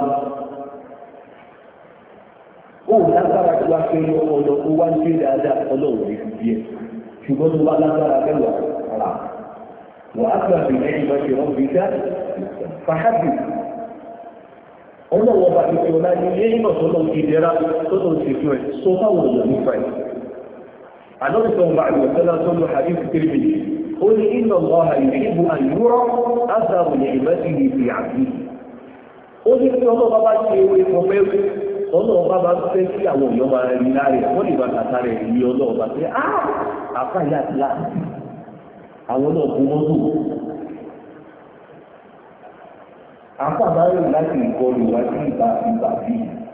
ó lágbára tí wá pé ọlọ́ tó wá ń gbé dáadáa ọlọ́run yìí di ẹ̀ ṣùgbọ́n tó wá lágbára mẹ́wàá rà. وأكبر بنعمة ربك فحدث ọlọ́wọ́ bá ti fi ọlá ní ẹ̀yìnbọ̀ tó lọ sí ìdẹ́ra tó lọ sí ìfẹ́ sọ fáwọn èèyàn nípa ẹ̀. àdọ́sọ̀ bá àgbẹ̀sọ́lá tó lọ hadith Tirmidhi ó ní inna Allaha yuhibbu an yura atharu ni'matihi fi 'abdihi. ó ní kí ọlọ́wọ́ bá ṣe ewé fọmẹ́rú ọlọ́wọ́ bá fẹ́ kí àwọn èèyàn máa rí láre wọ́n lè bá tàtà rẹ̀ ní ọlọ́wọ́ bá fẹ́ àfáyà ti láti àwọn náà kú mọ́tò àpàbáyọ̀ láti ìkọlù wá sí ìgbà bí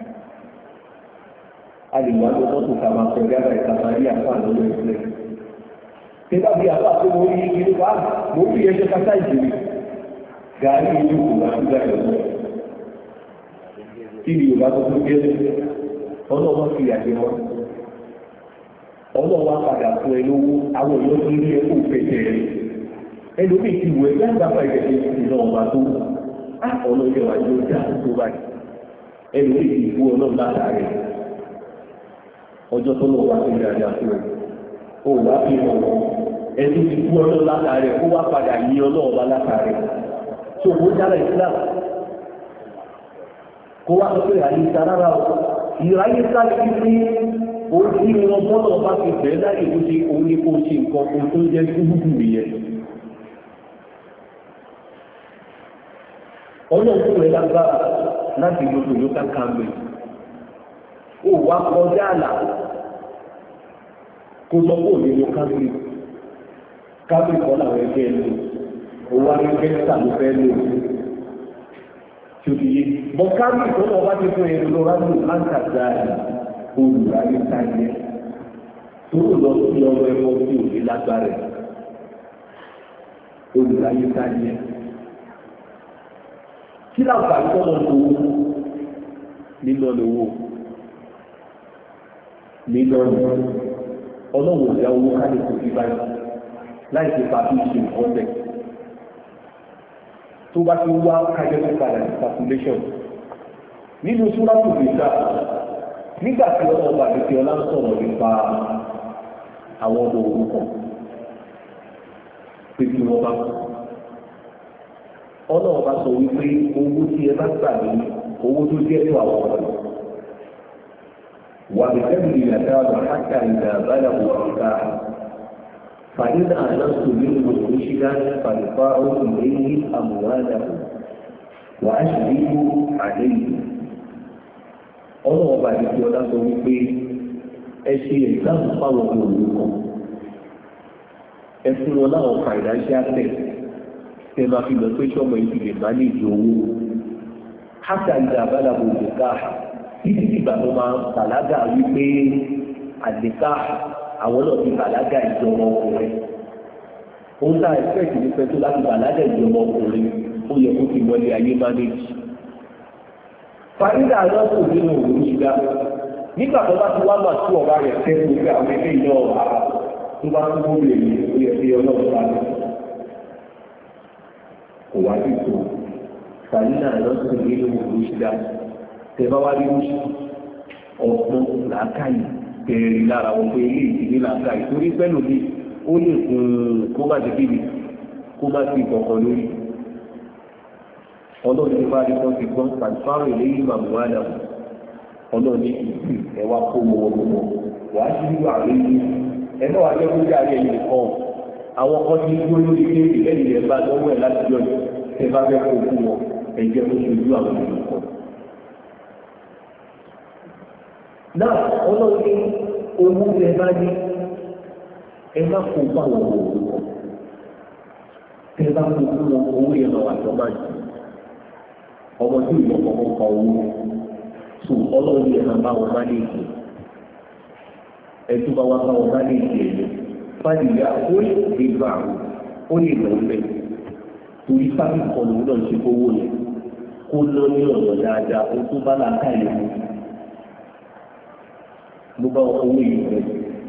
a lè wá lọ mọ́tò ká máa kọjá rẹ̀ ká máa rí àpá lọ́wọ́ ìpínlẹ̀ tí bá bí àpá tó wọ́n rí kiri pa mo rí ẹjọ́ kátà ìjìnlẹ̀ gàárì ìlú kò bá ṣúgà lọ́wọ́ tí ni Yorùbá tó tó gé ọlọ́wọ́ fi àjẹ wọn ọlọ́wọ́ padà fún ẹ lówó àwọn èèyàn tó rí ẹkọ pẹ̀tẹ̀ rẹ ẹlòmíì ti wọ ẹgbẹ́ àgbàfà ìrẹsẹ̀ ìlú ọba tó ọlọ́yẹ wà yóò dá tó báyìí ẹlòmíì ti wọ ọlọ́run látàrí ọjọ́ tó lọ́wọ́ wá sí ìrìnàjò àti rẹ̀ ó wá fi hàn wọ́n ẹni tí kú ọlọ́run látàrí ó wá padà yí ọlọ́run bá látàrí tó owó dára ìsìlámù kó wá sọ pé àyè ìta rárá o ìráyè sáré wípé orí wọn bọ́lọ̀ bá ti bẹ̀rẹ̀ láyé tó ṣe òun ní kó ṣe nǹkan kan tó jẹ́ gbúgbù nìyẹn ọlọ́run tó rẹ̀ lágbára láti lo Toyota Camry ó wá kọjá àlà kó sọ pé òní lo Camry kọ́ làwọn ẹgbẹ́ lò ó wá ní kẹ́ńtà ló fẹ́ lò tí ó ti yé bọ́ Camry tó lọ bá ti fún ẹ̀rọ lọ́wọ́ lò láǹkà dáadáa olùráyé sáyé tó lọ sí ọwọ́ ẹ̀kọ́ tí ò ní lágbára olùráyé sáyé kí láǹfààní tó lọ lówó nínú lówó nínú ọlọ́wọ́ ìyá owó káàdì kò fi báyìí láì fi pa bí ìṣe nǹkan bẹ̀ tó bá ti wá kájọ́ tó padà ní calculation nínú súrátù Nìsá nígbà tí ọba àti ọlá ń sọ̀rọ̀ nípa àwọn ọmọ òrukàn pé kí wọ́n bá ọlọ́run bá sọ wípé owó tí ẹ bá gbà ní owó tó jẹ́ tó àwọn ọ̀rọ̀ wà ní sẹ́yìn ìyàtọ̀ àgbà hàtà ìdá àbálà òkúta fàyínà àlọ́sọ nínú òṣìṣẹ́ fàlùfà òkú lẹ́yìn àmúwádà wà á sì nínú àdéhùn ọlọ́run bá ti fi ọlá sọ wípé ẹ ṣe ìdáhùn fáwọn ọmọ òrukàn ẹ fún wọn láwọn financial tech tẹ máa fi lọ pé sọmọ yìí lè má lè di owó hátà ìdá àbálàbò òdìká títí ìgbà tó máa bàlágà wípé àdìká àwọn náà ti bàlágà ìjọba ọkùnrin òun tá ẹ̀fẹ́ẹ̀tì ní pẹ́ tó láti bàlágà ìjọba ọkùnrin ó yẹ kó fi wọlé ayé mánéjì fàyídà náà kò nínú òun ṣíga nígbà tó bá ti wá máa tú ọ̀gá rẹ̀ tẹ́kọ̀ọ́ pé àwọn ilé ìlọ àrà tó bá tún wọ́n lè ní ó yẹ kí ọlọ́run bá lọ kò wá sí tó fàyínà lọ́sùn nínú òṣìṣẹ́ tẹ̀bá wá rí ọ̀gbọ́n làákàyè tẹ̀rẹ̀ lára wọn pé ilé ìdílé làákàyè torí pẹ́lú ní ó lè kó má ti kéde kó má ti kọ̀ọ̀kan lórí ọlọ́run ti bá rí kan ti gbọ́n pàṣípàrọ̀ ìléyìn màmú àdàmù ọlọ́run ní ìsìn ẹ̀wá kó wọ́wọ́ gbogbo wàá sí nínú àárín yìí ẹ̀nà wà jẹ́ kójú àárín ẹ̀yìn nìkan àwọn kan ti gbó lórí kéèkì lẹ́yìn rẹ̀ bá lọ́wọ́ ẹ̀ láti jọ ẹ bá fẹ́ kó fún wọn ẹ̀jẹ̀ tó ṣojú àwọn ènìyàn kan. náà ọlọ́run ní owó rẹ̀ bá ní ẹ má kó bá wọn wò ó tẹ bá kó fún wọn owó yẹn lọ wà lọ́mọ jù ọmọ tí ìlú ọkọ̀ pa owó tó ọlọ́run yẹn máa bá wọn má lè jù ẹtú bá wá bá wọn má lè jù ẹ̀yẹ fàdíyà ó lè gbà ó lè lọ bẹ́ẹ̀ torí fábí kan lòun náà ṣe kówó yẹn kó lọ ní ọ̀nà dáadáa ó tó bá láǹkà ìlú ló bá owó yìí rẹ̀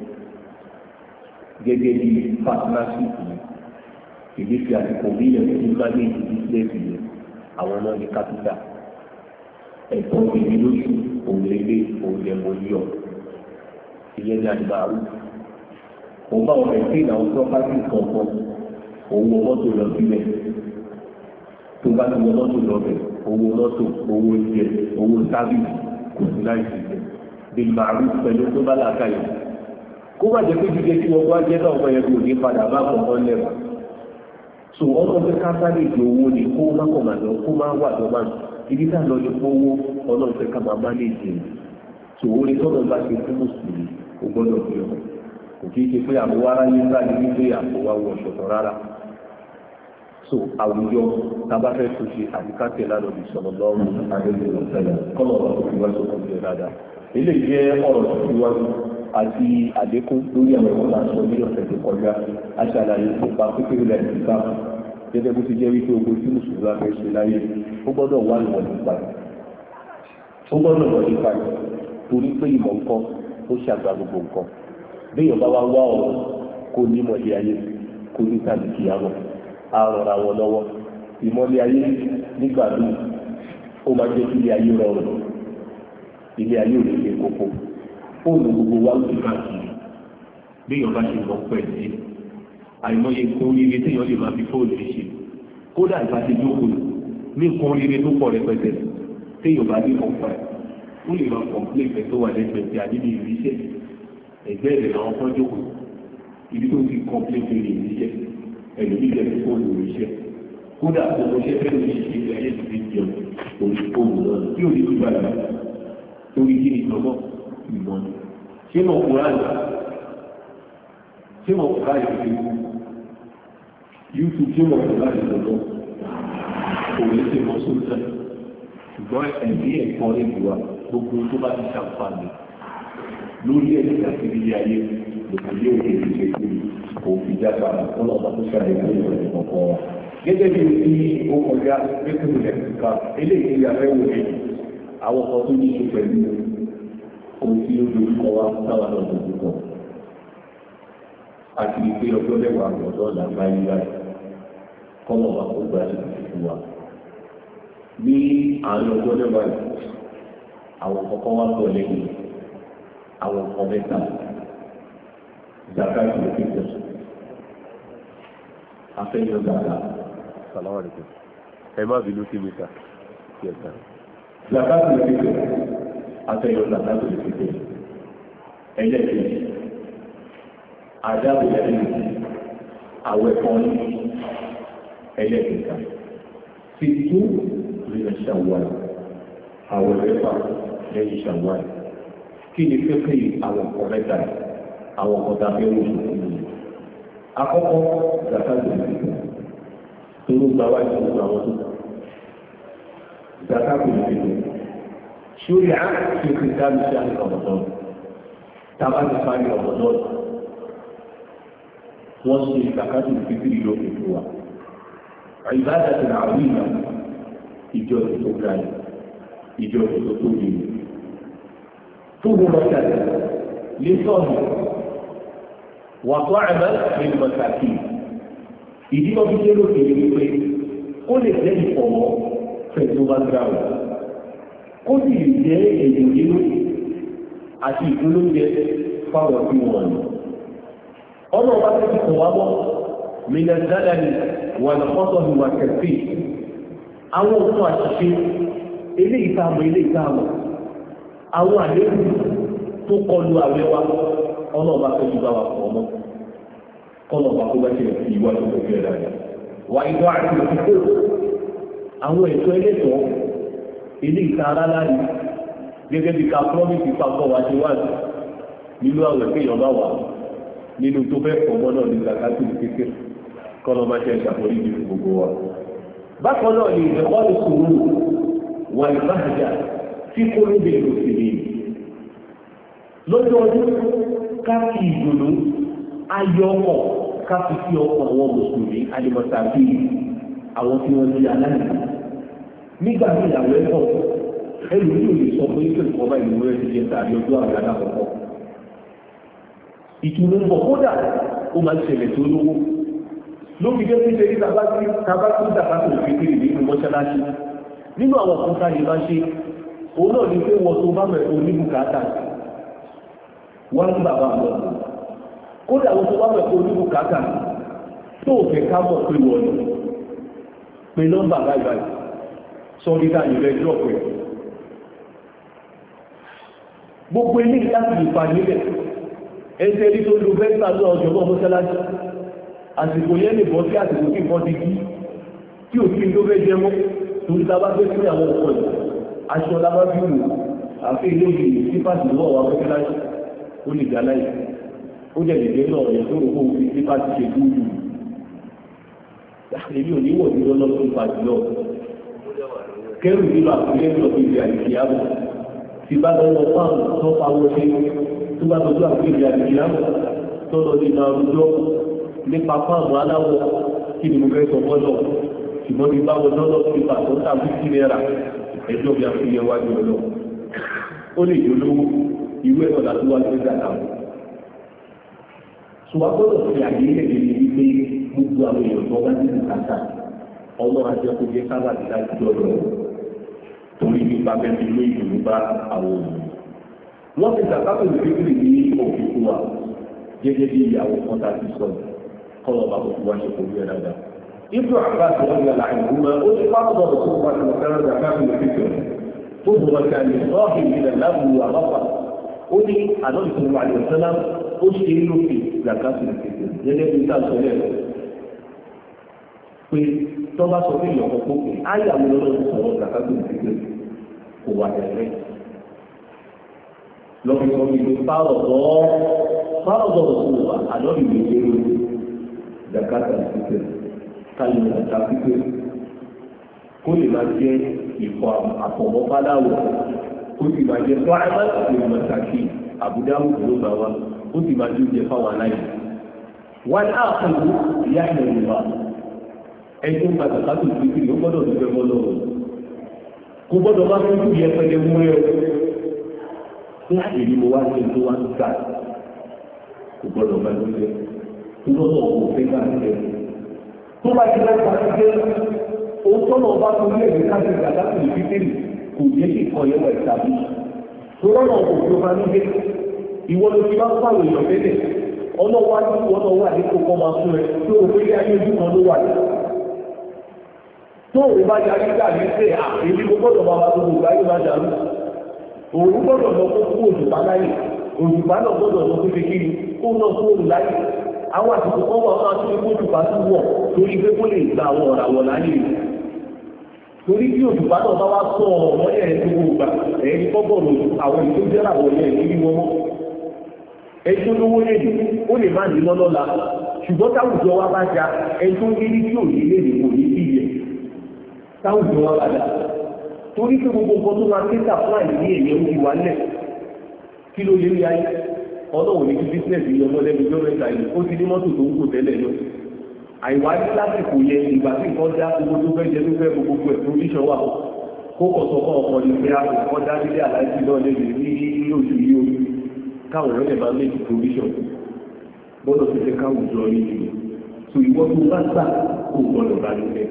gẹ́gẹ́ bí partnership ìdí fi àsìkò bí ilẹ̀ tó bá ní ìdí bísíǹsì yẹn àwọn náà ní kápítà ẹ̀tọ́ ìdí lóṣù òun lè lé òun lè mọ yọ ìyẹn ní àdìbàrú òun bá wọn ẹ̀sìn ìnáwó property kankan òun wọ mọ́tò lọ sílẹ̀ tó bá ti wọ mọ́tò lọ bẹ̀ owó mọ́tò owó ìjẹ owó sábìsì kò sí láì sí jẹ bí màálù pẹ̀lú tó bá làákà yìí kó má jẹ́ pé jíjẹ tí wọ́n wá jẹ́ náà wọ́n yẹ kó ní padà bá kọ̀ọ̀kan lẹ́wà so ọlọ́run fẹ́ ká sáré ìdí owó ni kó má kọ̀ màá lọ kó má wà lọ́mà ibi tá lọ ní owó ọlọ́run fẹ́ ká máa má lè dè so owó ni tọ́lọ́ bá ṣe fún mùsùlùmí kò gbọ́dọ̀ fi hàn kò kí ṣe pé àbúwá aráyé ńlá ní wípé àbúwá wọ ṣọ̀tọ̀ rárá so àwùjọ tábà fẹ́ tó ṣe àdìkátẹ̀ lánàá bí sọ̀rọ̀ lọ́rùn àdéhùn ọ̀sẹ̀lẹ̀ kọ́lọ̀ ọ̀rọ̀ tó fi wá sókè jẹ dáadáa eléyìí jẹ́ ọ̀rọ̀ tó fi wájú àti àdékún lórí àwọn ẹ̀kọ́ náà sọ ní ọ̀sẹ̀ tó kọjá aṣàlàyé nípa pípé ilẹ̀ ìgbà gẹ́gẹ́ bó ti jẹ́ wípé ogun tí mùsùlùmí bá fẹ́ ṣe láyé ó gbọ́dọ̀ wá ìmọ̀ nípa ó gbọ́dọ̀ lọ nípa torí pé ìmọ̀ nǹkan ó ṣàgbà gbogbo nǹkan béèyàn bá wá wá ọ̀rọ̀ kó ní ìmọ̀lẹ́ ayé kó ní tàbí kìyàmọ̀ á rọra wọn lọ́wọ́ ìmọ̀lẹ́ ayé nígbà míì ó máa jẹ́ kí ilé ayé rọrùn ilé ayé ò lè ṣe kókó fóònù gbogbo wa ń fi káàkiri béèyàn bá ṣe lọ pẹ̀lú àìmọye nǹkan oríire téèyàn lè máa fi fóònù ṣe kódà ìbá ti jókòó ní nǹkan oríire tó pọ̀ rẹpẹtẹ téèyàn bá ní ọ̀pá ó lè máa kọ̀ǹpilé ìfẹ́ tó wà lẹ́gbẹ̀ẹ́ tí a níbi ìríṣẹ́ ẹgbẹ́ rẹ̀ làwọn kan jókòó ibi tó ti kọ̀ǹpilé fèrè ìríṣẹ́ ẹlòmí jẹ́ fún fóònù ìríṣẹ́ kódà gbogbo iṣẹ́ fẹ́ lórí ṣe ilé ayé ti fi jẹun orí fóònù náà tí ò ní ti gbàgbà torí kí ni ìjọba ìmọ̀ ṣé mo kúrò àgbà ṣé mo kúrò àgbà fi YouTube ṣé mo kúrò àgbà lọ́wọ́ òwe ṣe mọ́ sóòtà ṣùgbọ́n ẹ̀mí ẹ̀kọ́ ìbúwa gbogbo tó bá ti ṣàǹfààní lórí ẹ̀sìn àti ilé ayé lòkùn yóò ṣe ṣe pé òfin jágbà ọlọ́pàá tó ṣàlàyé ìrọ̀lẹ́ kọ̀ọ̀kan wa. Gẹ́gẹ́ bí o ti ó kọjá lẹ́kùnrin lẹ́kùnká eléyìí ni afẹ́wò rẹ̀ àwọn kan tó ní ṣe pẹ̀lú ohun tí ó lórúkọ wa táwa náà lórúkọ. Àti ìpé ọjọ́ mẹ́wàá ọ̀dọ́ làgbáyé láì kọ́mọ̀ wa kó gba ìfún wa. Ní àárín ọjọ́ mẹ́wàá yìí, àwọn kọ̀ọ̀kan wá pọ̀ lẹ́yìn àwọn nǹkan mẹ́ta zakati ló fi tẹ̀sán. Afẹ́yọ̀ dada. Salaam alaikum. Ẹ má bínú sí mi ká. Zakati ló fi tẹ̀sán. Afẹ́yọ̀ dada ló fi tẹ̀sán. Ẹlẹ́kẹ̀ẹ́. Àdáwò lẹ́yìn àwẹ̀ kan ní ẹlẹ́kẹ̀ẹ́ta. Fìtú lè ṣàwárí. Àwẹ̀ mẹ́fà lẹ́yìn ṣàwárí. Kí ni fẹ́fẹ́ àwọn ọkọ̀ mẹ́ta àwọn ọkọ̀ tàbí oṣù ìlú? Àkọ́kọ́ zakati ìlú tó ló gba wájú gbogbo àwọn tó kù. Zakati ìlú ṣórí á ṣe fi dábì sí àti ọ̀mọ̀dọ́. Tábà ti parí ọ̀mọ̀dọ́. Wọ́n ṣe zakati ìlú lókè fún wa. Ìbádà ti rà wí ìgbà ìjọ tó ga ìjọ tó tóbi. تغرق لصاحب وطعما للمساكين ìdí wọn fi jẹ́ lókè ní pé ó lè jẹ́ ìfọ̀mọ́ pẹ̀lú báńgáwò ó sì lè jẹ́ èdè nínú àti ìpolóúnjẹ fáwọn tí wọ́n ní. ọ̀nà ọba tó ti kọ̀ wá mọ́ mílíọ̀nù wà lọ́kọ́tọ̀ ní wà kẹfì àwọn òkú àṣìṣe eléyìí tá a mọ̀ àwọn àlékún tó kọlu àwẹ́wà ọlọ́ọ̀bá tó ti bá wa pọ̀ mọ́ kọlọ̀ọ̀bá tó bá ṣe fi ìwà tó kọjú ẹ̀dá rẹ̀ wà ìgbọ́ àti òkúkó àwọn ètò ẹlẹ́tọ̀ọ́ ilé ìta ara láàrin gẹ́gẹ́ bí ká promise papọ̀ wá ṣe wáàdì nínú àwẹ̀ pé ìyọ̀bá wà nínú tó fẹ́ pọ̀ mọ́ náà ní zakatu kékeré kọlọ̀ọ̀bá ṣe ṣàforí ní gbogbo wa. bákan náà ni ìdẹ̀kọ́ ní sùúrù wà ìbáàjà tí kó ló bèèrè òsìlè lọ́jọ́ ọdún káàkiri ìdùnnú ayọ̀ ọkọ̀ káàkiri sí ọkọ̀ àwọn mùsùlùmí alìmọ̀tàbí àwọn tí wọ́n ní aláìní nígbà tí ìyàwó ẹ̀kọ́ ẹlù tí ò lè sọ pé kí nǹkan bá ìlú rẹ̀ ti jẹ tàbí ọjọ́ àwọn alákọ̀ọ́kọ́ ìtùnú ń bọ̀ kódà ó máa ń ṣẹlẹ̀ tó lówó lóbi jẹ́ pípẹ́ ní tabakú dàkátò ìfikiri nínú mọ́ṣáláṣí nínú àwọn ọ̀kúnta yìí máa ṣe òun náà ní pé wọ́n tó bá mẹ́rin oníbùkátà wọ́n ní bàbá lọ kódà wọ́n tó bá mẹ́rin oníbùkátà tó fẹ́ ká mọ̀ pé wọ́n ní pé nọ́mbà báyìí sọ́rí ká ìrẹ́ ẹjọ́ pẹ̀ gbogbo ilé láti ìpa nílẹ̀ ẹsẹ̀ rí tó lo fẹ́ńtà náà ọjọ́ náà mọ́ṣáláṣí àsìkò yẹn lè bọ́ sí àsìkò kí nǹkan ti kí tí òfin tó fẹ́ jẹ mọ́ torí ta bá fẹ́ sí àwọn ọ̀pọ̀ yìí aṣọ lábábíwò àfi ilé ìlú sípàtì lọ́wọ́ wa fẹ́ láti ó lè dá láì ó jẹ́ lè dé náà yẹn tó rò ó fi sípàtì ṣe dúdú èmi ò ní wọ̀ ní lọ́lọ́ tó pàtì lọ kẹrù nínú àkúrẹ́ lọ sí ibi àdìsíyàmù ti bá lọ́wọ́ fáwọn tó pawọ́ sí tó bá lọ́jọ́ àkúrẹ́ ibi àdìsíyàmù tó lọ sí máa rújọ́ nípa fáwọn aláwọ̀ kí ni mo fẹ́ sọ fọ́lọ́ ṣùgbọ́n ní báwo lọ́lọ́ tó bá tó ta fífi náírà ẹjọ́ bí a fi yẹ wájú ọlọ́ ó lè yọ lówó ìwé ẹ̀rọ láti wá sí ìgbàdà wọn. ṣùgbọ́n gbọ́dọ̀ fi àyè ẹ̀dẹ̀ ní wípé gbogbo àwọn èèyàn tó wá sí ìkàtà ọmọ ajẹ́kọ̀ọ́jẹ́ kábàdì láti dọ̀dọ̀ torí nípa bẹ́ẹ̀ fi ló ìdùnnú bá àwọn òun. wọ́n ti sàkápò ìfẹ́kìrì ní òfin fún wa gẹ́gẹ́ bí ìyàwó kan tá a ti sọ kọ́lọ̀ bá gbogbo wa ṣe kò ní ẹ̀ dáadáa. ibùdó àgbà tó wọ́n yà láàyè wúmọ́ ó ti pàtó bọ̀dọ̀ tó wà ní ọ̀fẹ́ràn sàkápò ìfẹ́kìrì tó bọ̀ wọ́n ká ní sọ́ọ̀hì ìlẹ̀ lábùú àbáfà ó ní àdókòwò àdìọ́sẹ́lá ó ṣe é lókè sàkápò ìfẹ́kìrì gẹ́gẹ́ bí sáà sọ lẹ́ẹ̀kọ́ pé tó bá sọ pé ìyọ̀kọ̀ pópè áyà mi lọ́dọ̀ sọ̀rọ̀ sàkápò ìfẹ́kìrì kò wà tẹ̀lé lọ́kùn sọ pé fáwọ̀dọ̀ òṣùwò wa àlọ́bì lè ṣe lórí zakata ìfẹ́kìrì kálí zakata ìfẹ́kìrì kó lè máa jẹ́ ìfọ̀ àfọ̀mọ́fádáwò ó sì máa jẹ́ fáìmà àti ìmọ̀tàkì àbúdáwò ló bá wa ó sì máa jẹ́ fáwọn aláìní. wọ́n á kọ̀ọ̀lù ìyá ìrìn wa ẹjọ́ pàtàkì ìfẹ́kìrì ó gbọ́dọ̀ dúpẹ́ bọ́lọ́rọ̀ kò gbọ́dọ̀ bá fún ìyẹn pẹ̀lẹ́ mú ẹ ní àdéhùn mo wá ní ètò wá ń gbà kò gbọ́dọ̀ bá ló jẹ́ tó lọ́dọ̀ kò fẹ́ bá jẹ́ tó bá ti lọ́pàá ti jẹ́ òun tọ́nà ọba tó lé ẹ̀mí ká ṣe gbàdákù ní fífèrè kò jẹ́ kí ìkọ̀ yẹn wà ìtàbí tó lọ́nà kò fi ọba ní jẹ́ ìwọ ló ti bá ń pàrọ̀ èèyàn tẹ́lẹ̀ ọlọ́wà ní ìwọ́nà wà ní kókó máa fún ẹ tó o pé ayé ojú kan ló wà tó o bá yarí gbà ní pé èmi mo gbọ́dọ̀ máa bá gbogbo ìgbà yóò máa dàrú òun gbọ́dọ̀ lọ fún òṣùpá láyè òṣùpá náà gbọ́dọ̀ lọ fún kékeré kó náà fún òun láyè àwọn àsìkò kan wà máa tún kó òṣùpá tún wọ̀ torí pé kó lè gba àwọn ọ̀ràwọ̀ láyè torí tí òṣùpá náà bá wá sọ ọ̀rọ̀ yẹn tó gbà ẹ̀yìn kọ́bọ̀rọ̀ àwọn ètò jẹ́rà wọ̀ yẹn níbi wọn mọ́ ẹjọ́ lówó lè ó lè má ní lọ́lọ́la ṣùgbọ́n táwùjọ wa bá ja ẹjọ́ nílí tí ò ní lè lè kò ní sí yẹ táwùjọ wa bá dà torí pé gbogbo nǹkan tó máa tẹ́tà fún àìní èèyàn ń fi wá lẹ̀ kí ló lè rí ayé ọlọ́run ní kí bísíǹsì yìí ọmọ lẹ́nu ìjọba ẹ̀ka yìí ó ti ní mọ́tò tó ń kò tẹ́lẹ̀ lọ àìwá ní lásìkò yẹ ìgbà tí nǹkan dá gbogbo tó fẹ́ jẹ tó fẹ́ gbogbo ẹ̀ provision wà kó kọ̀sọ̀ kọ́ ọkọ̀ ní pé àkọ́kọ́ dá nílé aláìsí náà lè rí ní oṣù yìí orí káwọn èèyàn lè máa make provision gbọ́dọ̀ tó fẹ́ káwùjọ ní ìlú tó ìwọ tó bá gbà kó gbọ́dọ̀ bá nílẹ̀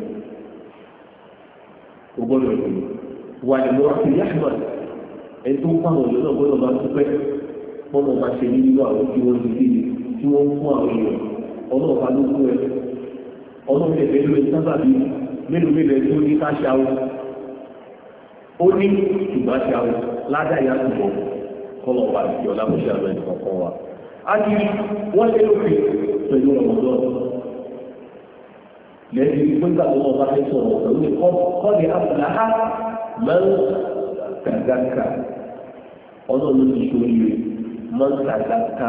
kó gbọ́dọ̀ lò wà ní mọ́ àti yáàmà ẹni tó ń fáwọn èèyàn náà gbọ́dọ̀ máa dúpẹ́ wọ́n mọ̀ máa ṣe nínú àwọn tí wọ́n ti dé tí wọ́n fún àwọn èèyàn ọlọ́ọ̀bá ló kú ẹ ọlọ́run tẹ̀lé ló ń sábà bí mélòó mélòó tó ní ká ṣàwọ̀ ó ní ìgbà ṣàwọ̀ ládàá túbọ̀ kọ́lọ̀ wà ní ọ̀la bó ṣe àwọn ẹnì kọ̀ọ̀kan wa. a ti wọ́n ṣe lókè pẹ̀lú ọ̀rọ̀ lẹ́yìn tí pínpà tó wọ́n bá fẹ́ sọ̀rọ̀ pẹ̀lú kọ́ni àfúláhà máa ń kàdákà ọlọ́run ti ṣe oríire máa ń kàdákà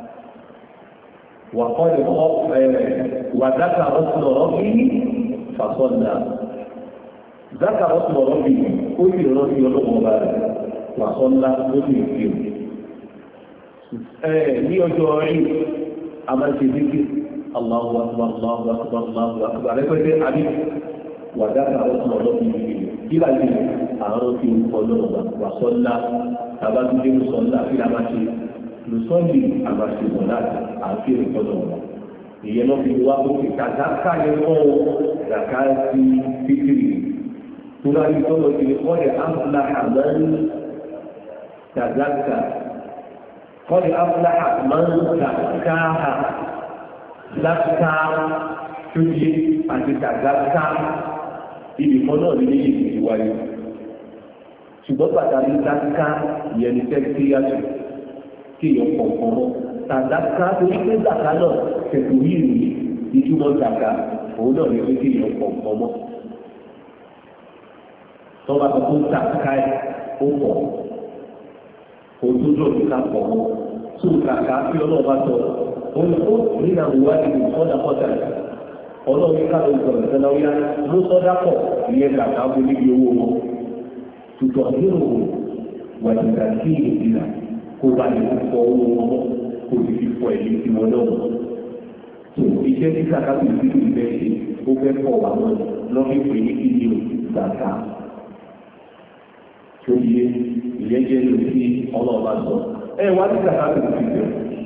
وقال وذكر اسم ربه فصلى ذكر اسم ربه كل ربي ولغة وصلى لم يكن ní ọjọ́ rí a máa ṣe díkì Allahu Akbar Allahu Akbar Allahu Akbar rẹpẹtẹ àbí wàdáka ọ̀sán ọlọ́pìn ìgbìyànjú kí láti àárọ̀ tí ó kọ́ lọ́wọ́ wàsọ́lá tàbátúndé sọ́lá kí la máa ṣe lùsọ́ọ̀lì àbàṣìbọ̀ láti àfi ìtọ́jú wọn. ìyẹn lọ fi wá òkè kàdákà yẹn kọ́ kàkà sí fíkìrì tó bá yí tọ́lọ̀ sí kọ́lẹ̀ áfúlà àmọ́n kàdákà kọ́lẹ̀ áfúlà àmọ́n kàkáhà láká tó yé àti kàdákà ibi kan náà ní méjì ti wáyé ṣùgbọ́n pàtàkì dáká ìyẹn ní tẹ́kí yàtọ̀ kí èèyàn kọ̀ọ̀kan mọ́ tàdáká torí pé zàká náà tẹ̀kù yìí rí ìtumọ̀ zàká òun náà ní pé kí èèyàn kọ̀ọ̀kan mọ́ tọ́ba tó kó zàká ẹ̀ ó pọ̀ òdodo ìka pọ̀ mọ́ tó zàká tí ọlọ́ọ̀bá sọ òun ó nínú àwọn ìwádìí sọ́dà pọ̀tà ọlọ́run ká ló sọ̀rọ̀ sẹ́nà ọ̀yá ló sọ́dà pọ̀ ìyẹn zàká bó níbi owó wọn tutọ̀ nínú wàlúùkà sí ìdílà kó bá lè fọ owó wọn kó lè fi fọ ẹ̀yìn tí wọn náà tó iṣẹ́ tí sàkáàtì ìdílé ìfẹ́ ṣe ó fẹ́ pọ̀ wá wọn lọ́wọ́ ìpè ní kíni o gbàgbà tó yẹ ìyẹn jẹ́ ló sí ọlọ́ọ̀bá sọ ẹ wá ní sàkáàtì ìdílé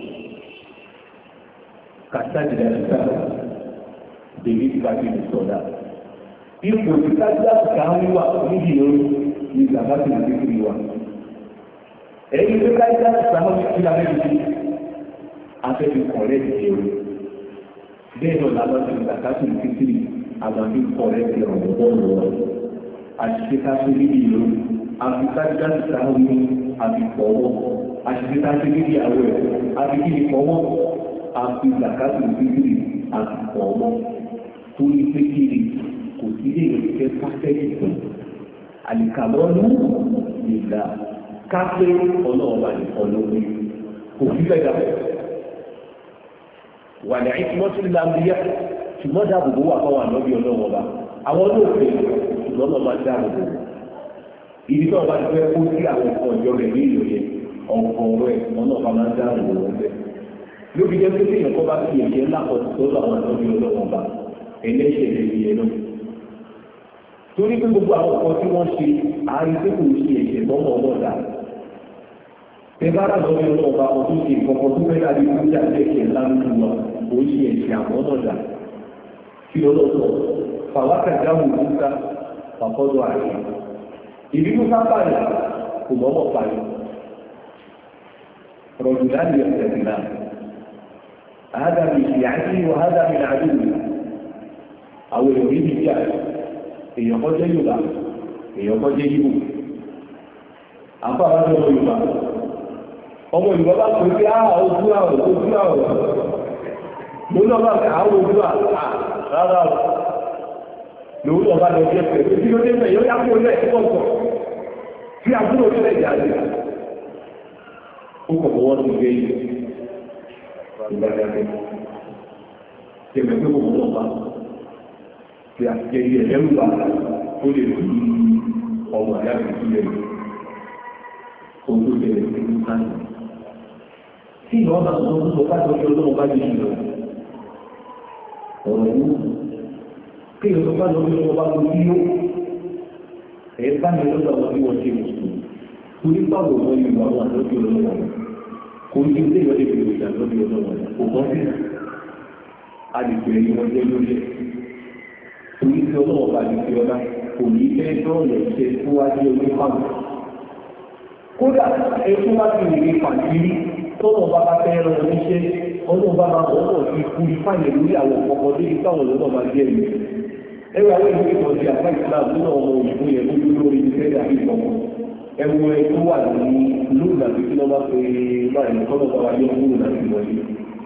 kàtàkì dàgbà bèbí ìgbàgbé ìsọdá ipò tí kájà wíwà níbi ìrún ní sàkáàtì ìdílé wa ẹ̀yìn tó kájà sáwọn ìdílé abẹ́bí afẹ́bí kọ̀rẹ́ ìṣòro bẹ́ẹ̀ náà lábọ́ sí ìgbàkásù ìfísírì àgbàbí kọ̀rẹ́ ti ọ̀rọ̀ bọ́ọ̀lù wọn àṣìṣẹ́káṣí níbi ìlú àfikájáde sáwọn ní àbíkọ̀wọ́ àṣìṣẹ́káṣí níbi àwọ̀ ẹ̀ àbíkíníkọ̀wọ́ àfi ìgbàkásù ìfísírì àbíkọ̀wọ́ tó ní pé kiri kò sí lè fẹ́ pàṣẹ́kì tó àlìkàlọ́nù ìgbà káfẹ́ ọlọ́ọ̀bà ìkọlọ́wọ́ kò sí fẹ́ dàbẹ̀ wà ní àìsímọ́tò ní àmìyá ṣùgbọ́n dáàbòbò wà fáwọn ànábì ọlọ́wọ́ bá àwọn olóòfin ṣùgbọ́n lọ́ máa dáàbòbò ìdí tó ọba ti fẹ́ kó sí àwọn nǹkan ìjọ rẹ̀ ní ìlú yẹn ọ̀gọ̀ọ̀rọ̀ ẹ̀ wọn náà bá máa dáàbòbò wọn bẹ́ẹ̀ lóbi jẹ́ pé téèyàn kọ́ bá fi ẹ̀jẹ̀ lápọ̀ tó lọ àwọn ànábì ọlọ́wọ́ bá ẹlẹ́ṣẹ̀ lè fi yẹn náà torí pé gbogbo àwọn nǹkan tí wọ́n ṣe àárín pé kò ṣe ẹ̀jẹ̀ tọ́mọ̀ ọlọ́dà tẹ́bára lọ́wọ́ ọlọ́ọ̀bá ọdún ṣe ìkọ̀kọ̀ tó fẹ́ láti fún jáde ẹ̀ṣẹ̀ lánàá wa ó ṣe ẹ̀ṣẹ̀ àwọn ọ̀dà kí ọlọ́sọ̀ fàwákàjáwò níta fàkọ́dọ̀ ààrẹ ìbínú sábàlì kò mọ́mọ́ parí rọ̀jùláàlì ọ̀sẹ̀ náà àádámi ìyáàtí wọ àádámi àdúgbò àwọn èèyàn níbi díà èèyàn kọ́ jẹ́ Yorùbá èèyàn kọ́ jẹ́ Ìgbò àpá àwọn Yorùbá ọmọ ìwọ bá pè pé ojú àwọ̀ lórí ọba àwọn ojú rárá lórí ọba lọ jẹ́ pẹ̀lú tí ó dé pẹ̀ yóò yá kó lẹ̀ pọ̀pọ̀ tí àbúrò tó lẹ̀ jáde ó kọ̀kọ̀ wọ́n ti gbé ìgbàgbẹ́ tẹ̀mẹ̀ pé kò wọ́n bá tí a jẹ́ ilé ẹ̀rù bá ó lè fi ọmọ àyà fi sílẹ̀ kó tó tẹ̀lé sí ní sáyẹn tí ìwọ́n máa sọ fún ọba tó ṣe ọlọ́run bá yìí lọ ọ̀rọ̀ yìí kí ìwọ́n bá lọ sí ọba tó bí ó ẹ̀ bá mi lọ́dọ̀ àwọn tí wọ́n ṣe mùsùlùmí torí báwo wọ́n yìí wà wọn lọ́dọ̀ ọlọ́run kò ní ilé ìwọ́n lè fi ìjà lọ́dọ̀ ọlọ́run kò kọ́ sí a lè pè é wọ́n jẹ́ lórí ẹ̀ torí tí ọlọ́run bá ti fi ọlá kò ní fẹ́ dọ́ọ̀lẹ̀ ṣe tó wá jẹ́ onípàmù kódà ẹ̀kú wá sí ìrìn pàtírí tọ́nà bá bá fẹ́ rán oníṣẹ́ ọdún bá máa wọ́pọ̀ sí kúrú fáìlẹ̀ lórí àwọn ọ̀pọ̀ débi táwọn lọ́nà máa jẹ́ ẹ̀mí ẹ̀rọ àwọn ìlú ìtọ́ sí àpá ìsìláàmù nínú ọmọ òyìnbó yẹn lójú lórí ìfẹ́ àbí ìfọ̀mọ́ ẹ̀wọ̀n ẹ̀ tó wà ní lóòrùn àti kí lọ́ bá pe báyìí kọ́nà bá wa yọ kúrò láti wọlé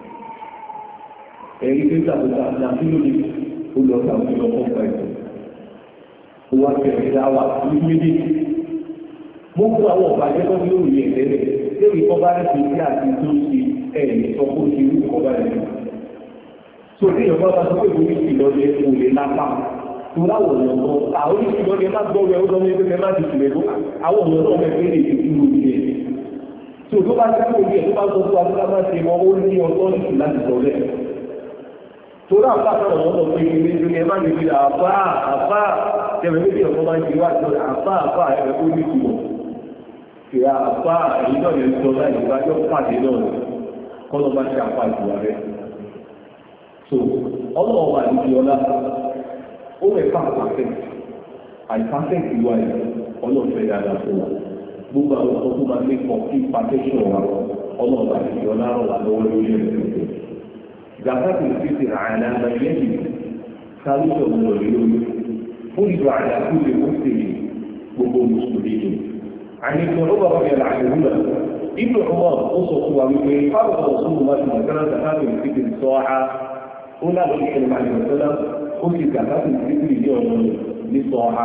ẹ̀rí pé tàbíta láti lórí olùọ̀tà òfin ọkọ̀ ọ̀pá ìtọ́ ó wá kẹ̀kẹ́ dáwà ní méjì gbogbo àwọn ọ̀bàjẹ́ tó ní òrùlé ẹ̀tẹ́lẹ̀ lórí ọba rẹ̀ fi sí àti tó ṣe ẹ̀yìn sọ kó ṣe irú ọba rẹ̀ lọ. tó ní ìyọ̀bá bá sọ pé orí ìlọ́dẹ kò lè lápá tó láwọn ọ̀nà kan àwọn oníṣìlọ́dẹ má gbọ́ rẹ̀ ó lọ́mọ ẹgbẹ́ má ti ṣùlẹ̀ ló àwọn ọ̀nà náà mẹ́fẹ́ lè fi kúrò ní ẹ̀. tó tó bá sẹ́kọ̀ orí ẹ̀ tó bá sọ fún wa tó bá má ṣe mọ́ ó ní ọjọ́ nìkú láti sọ rẹ̀. tó rà bá sọ̀rọ̀ wọn lọ pé ilé ìlú ẹ má lè fi àfá tẹ̀wé méjì ọ̀kan máa ń ṣe wá àfá ẹ̀ ó ní ìtumọ̀ ìyá àpá èyí náà lè sọ láì ìgbàjọ́ pàdé náà kọ́lọ̀ bá ṣe àpá ìjùwà rẹ̀. so ọlọ́wọ́ wà ní ọlá ó rẹ̀ pàpàfẹ́ àìpàfẹ́ ìwà ẹ̀ ọlọ́fẹ́ dáadáa fún wa gbogbo àwọn ọkọ̀ tó máa ní kọ́ kí pàtẹ́ṣọ̀ wa ọlọ́wọ́ wà ní ọlá rọ̀ wà lọ́wọ́ lórí ẹ̀ gàfàtì fífi àyànà àgbàyẹ́yì sálúṣọ̀ mọ̀ lórí fún ìlú àyàkú lè mú sí gbogbo mùsùlùmí عن ابن عمر رضي الله عنهما ابن عمر قصص ومن فرض رسول الله صلى الله عليه وسلم زكاة الفطر الساعة هنا النبي صلى الله عليه وسلم قلت زكاة الفطر اليوم للساعة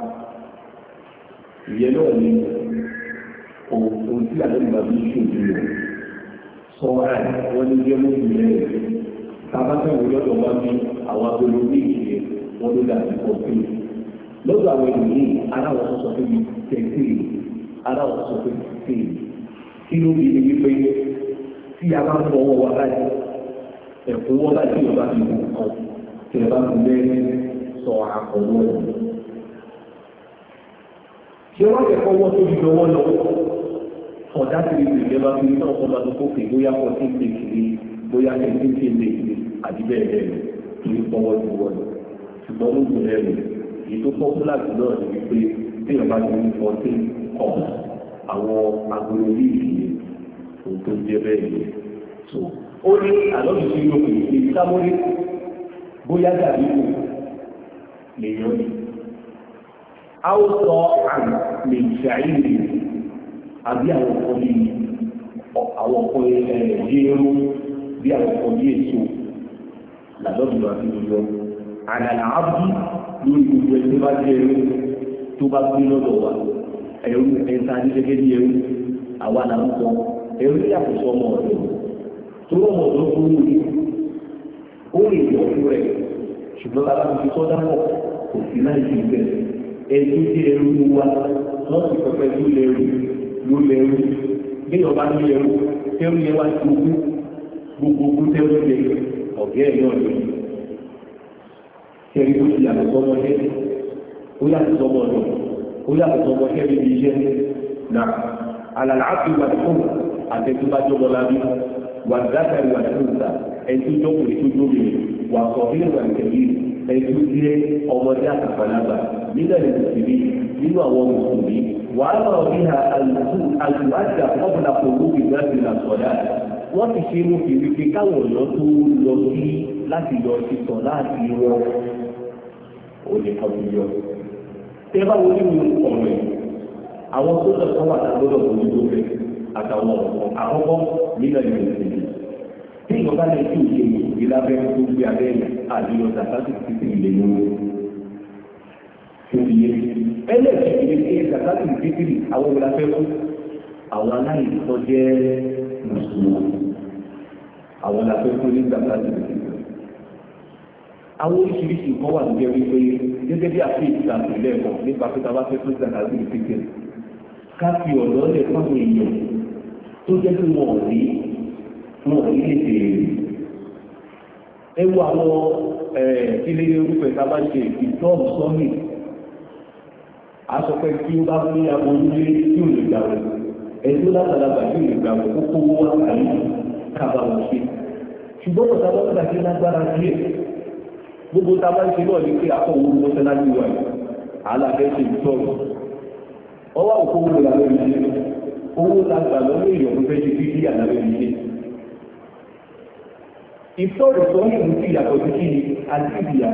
يلوني قلت له ما بيشوف ساعة وليوم الليل tabata wòlọ́dọ̀ wá bí àwọn agolo méjì wọn ló dà sí kọ̀ọ̀tù lọ́dọ̀ àwọn ènìyàn aláwọ̀ sọ pé tẹ̀sí aláwọ̀ sọ pé tẹ̀sí kí ló bí ní wípé tí a bá ń fọwọ́ wa láti ẹ̀kún wọ́n bá tí wọ́n bá fi kù kan tí ẹ bá fi lẹ́yìn sọ àkọ́wọ́ ẹ̀. ṣé wọ́n kẹ́kọ̀ọ́ wọ́n tó fi dọwọ́ lọ ọ̀dá ti rí ìgbẹ́ bá fi náà kọ́ máa tó kókè bóyá 14 days ní bóyá 17 days ní àti bẹ́ẹ̀ bẹ́ẹ̀ lọ kìí fọwọ́ ju wọ́n lọ ṣùgbọ́n ó gùn lẹ́nu èyí tó pọ́pùlà jù náà ni wípé tí ìyọ̀bá ti ní 14 cup àwọn agolo yìí ohun tó jẹ́ bẹ́ẹ̀ ni so ó ní àlọ́bì tí yóò pè ní sámúrí bóyá dàbí kò lèèyàn ni a ó sọ àmì lè ṣàìrì àbí àwọn ọkọ̀ yìí àwọn ọkọ̀ ẹ̀ẹ́dẹ́rú bí àwọn ọkọ̀ yìí èso làlọ́bì àti ìjọ àdàlà ábí lórí gbogbo ẹni tó bá jẹ́ ẹrú tó bá gbé lọ́dọ̀ wa ẹrú ẹ̀ta ní gẹ́gẹ́ bí ẹrú àwa là ń sọ ẹrú yàtọ̀ sọ ọmọ ọ̀dọ́ tó ọmọ ọ̀dọ́ tó wù ní ó lè yọ fún rẹ̀ ṣùgbọ́n bàbá mi fi sọ́dá pọ̀ kò sí náà ti bẹ̀ ẹni jẹ́ ẹrú ní wa wọ́n sì pẹpẹ tó lẹ́rú ló lẹ́rú bí ọba ní ẹrú ẹrú yẹn wá sí gbogbo tẹ́rú lẹ ọ̀gẹ́ ẹ̀ náà lóyún kẹrin tó ti yàtọ̀ sọmọdé ó yàtọ̀ sọmọdé ó yàtọ̀ sọmọdé níbi iṣẹ́ náà àlàlà àti ìwàdìkùn àtẹ̀túbájọ́ lábí wà dáta ìwàdìkùnta ẹ̀tú jọ́kùnrin tó jóbi wà sọ̀rọ̀ ìwàdìkẹ̀bí ẹ̀tú jẹ́ ọmọdé àtàkàlágbà nílẹ̀ ìmùsùlùmí nínú àwọn mùsùlùmí wà á máa bí ha àlùwájà fọ́bùlà pòlú ìgbàgbé làsọ̀dá wọ́n ti ṣe mú kiri pé káwọn ọ̀nà tó lọ sí láti lọ sí sọ láti wọn ò lè kọ́ mi yọ. tẹ́ bá wo nínú ọ̀rọ̀ yìí àwọn tó lọ sọ́wọ́ àtàgbọ́dọ̀ tó ní lóore àtàwọn ọ̀rọ̀ àkọ́kọ́ nílẹ̀ ìrìnàjò tí ìjọba lè fi òye ìwé lábẹ́ tó gbé abẹ́ àdúgbò zakati títí ilé lóore. ẹlẹ́ẹ̀kejì ni pé zakati títí àwọn ọmọ ìlàfẹ́ fún àwọn aláìsí tó jẹ́ mùsùlùmí àwọn ìlàfẹ́ fún ní zakati títí. àwọn oríṣiríṣi nǹkan wà ní ẹrí pé gẹ́gẹ́ bí àfihàn ìtàkùn lẹ́ẹ̀kan nípa pé tábà fẹ́ fún zakati títí ká fi ọ̀dọ́ lẹ̀ fáwọn èèyàn tó jẹ́ pé wọn ò rí lè tèrè. ẹ wo àwọn ilé orúkọ ìta bá ṣe ìtọ́ọ̀bù sọ́mì aṣọ pé kí ó bá fún àwọn onílé tí ò lè gbà wọ́n ẹ̀dọ́ látàlágbà tí ò lè gbà wọ́n kókó wá àyè kábà wọ́n ṣe. ṣùgbọ́n kò sábà nígbà tí lágbára díẹ̀ gbogbo tá a bá ń ṣe náà ní pé akọ̀wé mọ́sálásí wa alábẹ́ ṣe ìtọ́ọ̀bù ọwọ́ òkú owó la lórí ilé owó la gbà lọ́wọ́ èèyàn tó fẹ́ ṣe fífi àlàbẹ́ ilé. ìtọ́jú tó ní ìlú sí ìyàtọ̀ sí kí ni àti ìyà.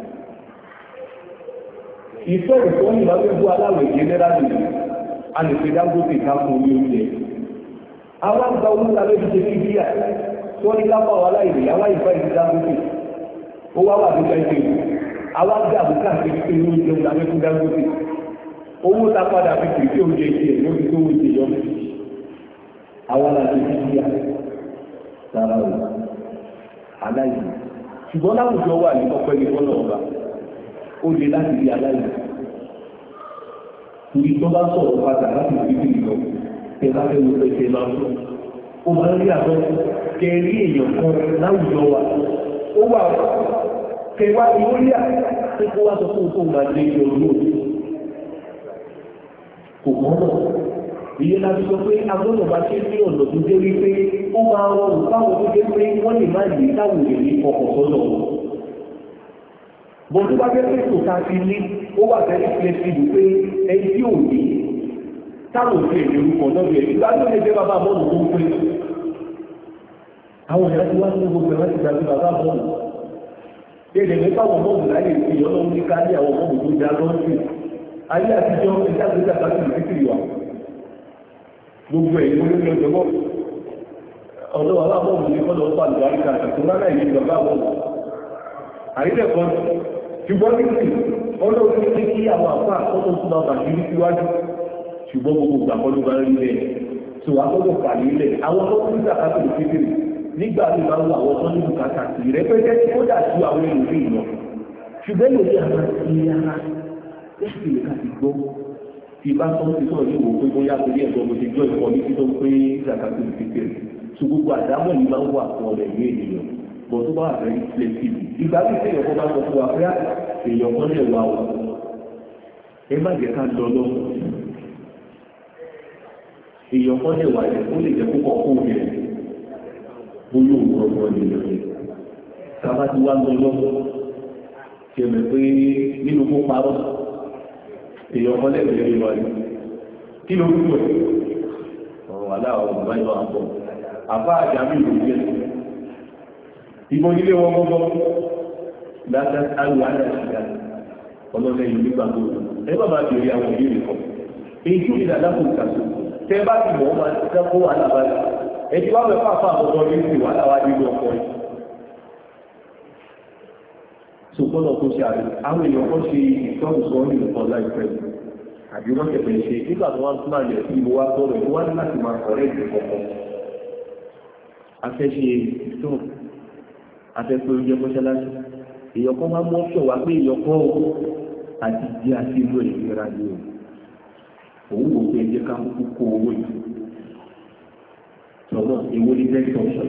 ìtọ́jú tó ní ìlú bú aláwẹ̀ jẹ́nẹ́rálì a lè fi Dangote ká fún orí oúnjẹ. àwọn àgbà owó la lórí ṣe fífi à tó ní lápá wa láìlè àwọn ìfẹ́ ìdí Dangote ó wá wà ní ẹgbẹ́ àwọn àgbà àbúkà ṣe fi ní oúnjẹ òun lábẹ́ fún Dangote owó ta padà fi kìí tí oúnjẹ ìṣe ló fi tó oúnjẹ yọ àwọn àti ìdíyà sára o aláìsí ṣùgbọ́n láwùjọ wà ní ọpẹ́ ní fọ́nà ọba ó lè láti rí aláìsí torí tó bá sọ̀rọ̀ padà láti fi kìí lọ ẹ bá fẹ́ wo pẹ̀sẹ̀ máa ń sọ ó máa ń rí àbọ̀ kẹrí èèyàn kan láwùjọ wa ó wà kẹwàá ni ó rí à pé kó wá sọ fún òun tó máa dé ìjọ lóòótọ́ kò mọ́ náà ìyẹn láti sọ pé agbọ́dọ̀ bá ṣe ní ọ̀nà tó dé wípé ó máa rọrùn fáwọn tó dé pé wọ́n lè má yìí táwọn èèyàn ní ọkọ̀ sọ́nà wọn. bọ́n tó bá fẹ́ pé kò ká sí ní ó wà fẹ́ flexible pé ẹni tí ò ní táwọn òfin èdè orúkọ náà bẹ̀rẹ̀ ìgbà tó lè jẹ́ bàbá bọ́ọ̀lù tó ń pè. àwọn èèyàn ti wá sí gbogbo ẹ̀rọ ti gbàgbé bàbá bọ́ọ̀lù. èdè mi fáwọn bọ́ọ̀lù láyé ìyọ́nà ní ká ní àwọn bọ́ọ̀lù tó já lọ́sìn ayé àtijọ́ ìjágbéjà láti ìdíkìrì wa gbogbo ẹ̀ ló ní ọjọ́ bọ́ ọ̀dọ́ wa lábọ́ òun ní kọ́lọ̀ ọ̀pá àlùbá àríkà àtàkùn náà ìlú ìjọba àwọn àríkẹ́kọ̀ọ́ ṣùgbọ́n nígbì ọlọ́run ní kí àwọn àpá àkọ́tọ̀ tún máa bàjú ní síwájú ṣùgbọ́n gbogbo ìgbàkọ́lù bá rí lẹ̀ tó àkọ́kọ́ pàlú ilẹ̀ àwọn tó ń gbà káàkiri kékeré nígbà tí máa ń wọ àwọn tó ní bùkátà sí rẹpẹtẹ tí ó dà sí àwọn ènìyàn ìlọ ṣùgbọ́n lórí àwọn ti ara lẹ́sìn lè ká ti gbọ́ tí bá sọ́n ti sọ̀rọ̀ níwò pé bóyá torí ẹ̀gbọ́n mo ti jọ ìkọ́ ní títọ́ pé ìzàkàtì kékeré tó gbogbo àdámọ̀ yìí máa ń wà fún ọ̀rẹ́ ìwé ènìyàn bọ̀ tó bá rẹ̀ flexible. Ìgbà tí èèyàn kan bá sọ fún wa pé èèyàn kan lè wà ó. Ẹ má jẹ́ ká lọ lọ́wọ́. Èèyàn kan lè wà ẹ̀ ó lè jẹ́ púpọ̀ kó rẹ̀. Bóyá òun ọgbọ́n lè lọ rẹ̀. Sábà ti wá lọ lọ́wọ́. Ṣé mẹ̀ pé nínú kó parọ́? Èèyàn kan lè lè wà ní. Kí ló ń lò? Ọ̀rọ̀ aláwọ̀ bàbá ìwà àpọ̀. Àbá àjàmí ìlú jẹ́. Ìbọn ilé wọn gbọ́gbọ́. Dáadáa àrùn àdáṣìdá. Ọlọ́lẹ̀ yìí nígbà tó rẹ̀. Ẹ bá máa bèèrè àwọn ìbéèrè kan. Èyí tó ìdá dákò ìkàṣọ. Tẹ́ bá ti mọ̀ ọ́ máa ti dákó wà lábàlá. Ẹ ti wá mẹ́fà fún àkọ́kọ́ ní ìsìn wà láwá nínú ọkọ̀ yìí. Sòkòlò kó ṣe àrùn. Àwọn èèyàn kan ṣe ìtọ́jú sọ ní ìkọ́ láìpẹ́. Àbí wọ́n tẹ̀lé ṣe nígbà tó wá tún àlẹ́ sí ìwọ́ wá tọ́rọ̀ ìwọ́ wá ní láti máa kọ̀rẹ́ ìdí kọ̀ọ̀kan. Afẹ́ṣe ìtọ́ afẹ́fẹ́ oúnjẹ mọ́ṣáláṣí. Èèyàn kan máa mú ọ́ṣọ̀ wá pé èèyàn kan àti jẹ́ àti ìlú ìlera ni o. Òun wò pé ẹjẹ́ ká kúkú kó owó yìí. Sọ̀rọ̀ èwo ní bẹ́ẹ̀ tọ̀ṣọ̀.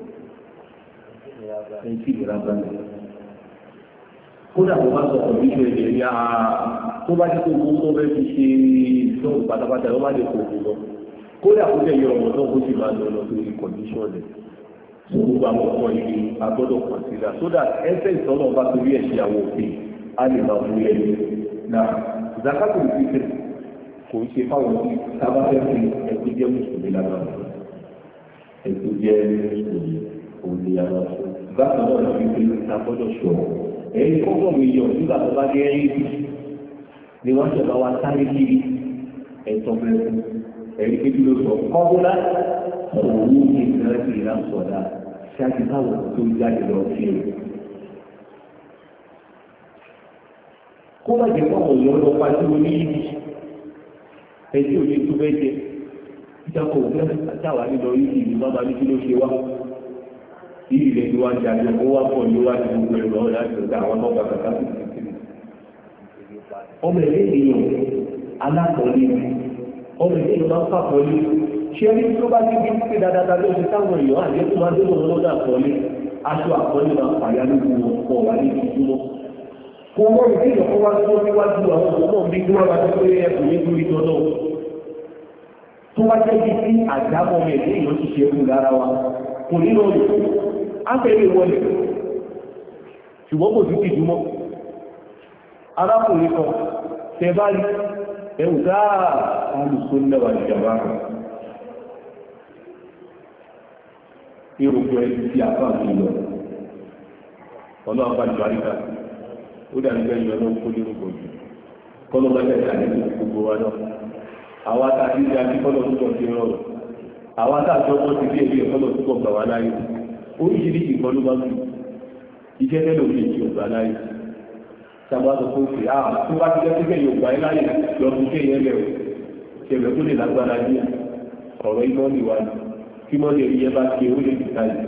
Ẹ ti ìlera bá mi. Kódà mo bá sọ ọ̀díṣọ́ ẹ̀jẹ̀ ní tó bá jẹ́ pé owó tó fẹ́ fi ṣe ìṣòro pátápátá ló má lè kó òkú lọ. Kódà kó jẹ́ yọ ọmọ náà kó sì máa lọ lọ sórí kọ̀díṣọ́ rẹ̀. Tó gbogbo àwọn ọmọ yìí a gbọ́dọ̀ kọ̀nsídà. Sódà ẹsẹ̀ ìtọ́nà bá torí ẹ̀ ṣe àwọn òfin a lè máa mú ẹni. Nà zakato ìfìfẹ́ kò ń ṣe fáwọn tí sábà fẹ́ fi ẹ̀kú jẹ́ mùsùlùmí lára. Ẹ̀kú jẹ́ mùsùlùmí òní ara. Bákan náà ló fi pé a gbọ́dọ̀ ṣọ̀rọ̀. Ẹ̀yìn kọ́kọ́ mi yọ nígbà tó bá dé ẹ̀yìn bí ni wọ́n ṣẹ̀bá wa sáré kiri ẹ̀tọ́ bẹ̀rẹ̀ ẹ̀yìn kébí ló sọ kọ́kọ́lá òwú ní ìrẹsì ìlànà ṣáàtì táwọn tó jáde lọ sí ẹ̀. Kó má jẹ́ fọ́wọ́ yọ lọ pàṣẹ oní yìí ẹ̀jẹ̀ òní tó bẹ́ jẹ ìjákọ̀ òfin àtàwà nílọ yìí ní bàbá ní kí ló ṣe wá. Ilẹ̀ tí wọ́n jà jẹ́ kó wá pọ̀ níwájú gbogbo ẹ̀rọ láti ọ̀dá àwọn ọmọ kàkà sí ìsìnkú. Ọmọ ẹ̀lẹ́ ènìyàn alákọ̀ọ́lé ọmọ ẹ̀lẹ́ ènìyàn máa ń fàkọ̀ọ́lé. Ṣé ẹni tó bá ti bí pé dáadáa ló ṣe táwọn èèyàn àjẹ́ tó máa débò lọ́dọ̀ àkọọ́lé, aṣọ àkọọ́lé máa fàyà lóko ọkọ̀ wà ní ìdúró. Kò wọ́n rí kéèyàn kó wá tó níwájú àwọn ọmọ bí kí wọ́n bá tó pé ẹkùn ní torí tọ́lọ́. Tó wá jẹ́ bí sí àjábọ̀ ẹ̀lẹ́ èèyàn ti ṣe kú lára wa. Kò nínú ọ̀dọ̀ afẹ́lẹ̀ wọlé ṣùgbọ́n kò sí ti jùmọ́ arákùnrin kan tẹbá rí ẹ̀wù dáa alùsùn lẹ́wà ìjọba rẹ̀ irùgbọ́ ẹ̀sì tí a fà sí lọ ọ̀nà àpàjọ àríkà ó dàbí bẹ́ẹ̀ yọ náà kó nínú gbòjì kọ́lọ́ bá tẹ̀sà ní gbogbo wa náà àwọn àtàkì ìdí àti kọ́lọ́ tó tọ̀ sí rọrùn àwọn àtàkì ọmọ ti bí ẹbí ẹ̀kọ́lọ́ tó kọ̀ gbà wá láyé oríṣiríṣi ìkan ló bá ń iṣẹ́ tẹ́lẹ̀ òfin tí ò gbà láyé sábà sọ fún òfin tó bá ti jẹ́ pé yóò gbà láyé lọ fún kéèyàn ẹlẹ́rọ ṣẹlẹ̀ tó lè lágbára díẹ̀ ọ̀rọ̀ iná lè wá ní kí wọ́n lè rí ẹ bá ṣe ó lè dìta yìí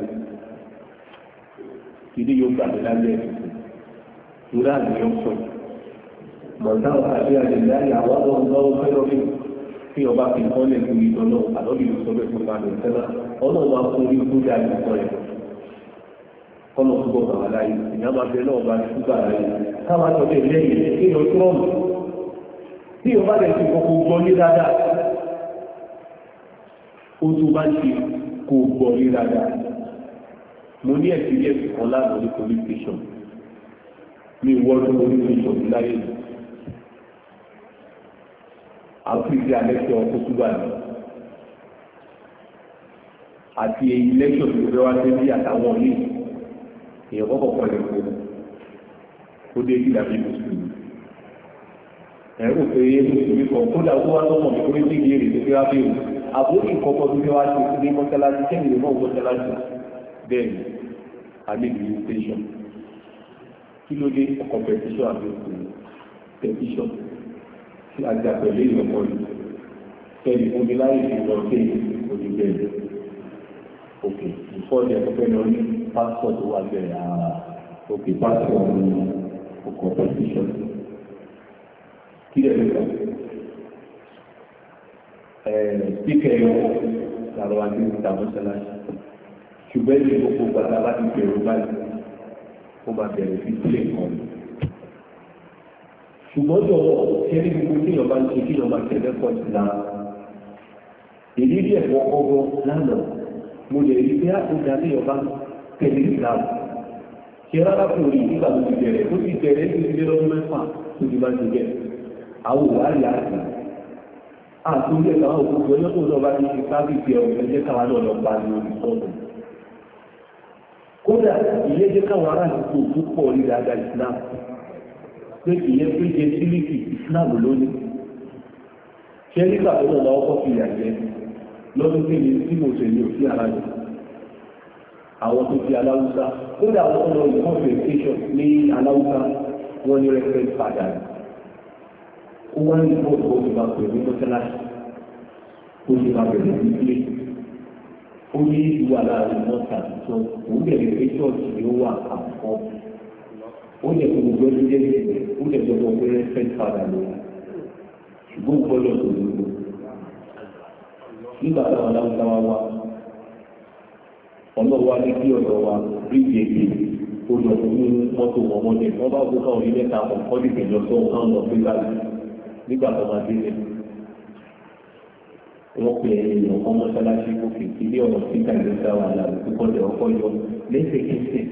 ìdí yóò gbà lálẹ́ ìrà àdéhùn sọ mọ̀tàwọ̀ àti àdéhùn àwọn ọlọ́run fẹ́ràn mi tí ọba fi kọ́ lè fún ìtọ́nà àlọ́bì ló sọ bẹ́ẹ̀ fún ìpàdé ìtẹ́lá ọlọ́run máa fún orí kú dáa ìtọ́ ẹ̀ kọ́nà púpọ̀ bàbá láyé ìyá máa bẹ náà bá ti gbà láyé káwá sọ bẹ́ẹ̀ lẹ́yìn kí lọ tọ́ọ̀mù tí ọba rẹ̀ ti kọ́kọ́ gbọ́ ní dáadáa ó tó bá ti kó gbọ́ ní dáadáa mo ní experience kan lánàá ní police station mi wọ́n police station láyé mi àfíìsì alẹ́kṣọ́ ọkọ̀túbà ní àti ilẹ́kṣọ́ tó fẹ́ wá sí àtàwọn ní èèyàn kọ́kọ́ pọ̀ lẹ́kọ́ ó dé ìdílé àbí mùsùlùmí ẹ̀rù pé mùsùlùmí kan kó dà ó wá lọ́mọ̀ mi kó ní ìdí èrè tó fẹ́ wá bẹ́ẹ̀ àbórí ìkọ́kọ́ tó fẹ́ wá sí ní mọ́sálásí kẹ́yìn náà mọ́sálásí bẹ́ẹ̀ ni àlejò station kí ló dé competition àbí petition tí a jà pẹ̀lú ìrọ̀pọ̀ yìí kẹ́lì omi láyé ìrọ̀ kéèyàn onígbẹ̀rẹ̀ òkè ìfọ́ọ̀dẹ̀ ọ̀pẹ́ lọ ní passport wà bẹ̀rẹ̀ òkè passport ní ọkọ̀ petition kí lè lẹ́kọ̀ọ́ speaker yọ làrọ̀ wá ní ìta mọ́ṣáláṣí ṣùgbọ́n ní gbogbo gbàgbà bá ti bẹ̀rù báyìí ó máa bẹ̀rẹ̀ sí sílẹ̀ kan. ṣùgbọ́n jọ̀wọ́ ṣé ní gbogbo tí ìyọ̀bá ń ṣe kí ìyọ̀bá tẹ̀lé pọ̀ sí la èdè bí ẹ̀fọ́ ọgbọ́n lánàá mo lè rí bí àkójá tí ìyọ̀bá tẹ̀lé ìlànà ṣe rárá kò rí nígbà tó ti bẹ̀rẹ̀ tó ti bẹ̀rẹ̀ tó ti dé lọ́dún mẹ́fà tó ti máa ti bẹ̀ àwọn òwárí àti àtúndì ẹ̀ka òkúta ọjọ́ tó lọ́ba ti fi sábìsì ẹ̀wọ̀n ẹ̀jẹ̀ káwa náà lọ pa ní orí sọ́ọ̀bù. kódà ìyẹn jẹ́ káwọn ará àdúgbò tó pọ̀ ní dáadáa Islam pé ìyẹn pé jẹ sílíkì Islam lónìí. ṣé nígbà tó lọ́ba ọkọ̀ fi yà jẹ lọ́dún tí mo ṣe ní òsì ara yìí àwọn tó fi aláwùsá kódà àwọn ọmọ ìkọ́ fẹ̀kẹ́ṣọ̀ ní aláwùsá wọn ní rẹ́fẹ́rẹ́ padà ó wá ní bọ́ọ̀lù ó ti máa pè ní mọ́tẹ́láṣí ó ti máa bẹ̀rẹ̀ ní ilé ó ní ìwà láàrin mọ́tà tó òun bẹ̀rẹ̀ pé ṣọ́ọ̀ṣì ni ó wà àkọ́kọ́ ó lè kó gbogbo ẹni jẹ́ ó lè gbọ́dọ̀ pé rẹ́fẹ́rẹ́ padà lọ ṣùgbọ́n gbọ́dọ̀ tó gbogbo nígbà táwọn aláwùsá wá wá ọlọ́wọ́ ní kí ọ̀dọ̀ wa bíríjì èdè ó lọ fún mọ́tò wọn mọ́tò wọn bá gbé káwọn ilé ta ọ̀pọ̀ dìbò lọ tó wọn lọ sí láti nígbà tó máa dé lẹ̀. wọ́n pe èèyàn kan mọ́ṣáláṣí òkè ilé ọ̀nà síta ìlú sáwà láti púpọ̀ lẹ̀ ọkọ̀ yọ lẹ́sẹ̀kẹsẹ̀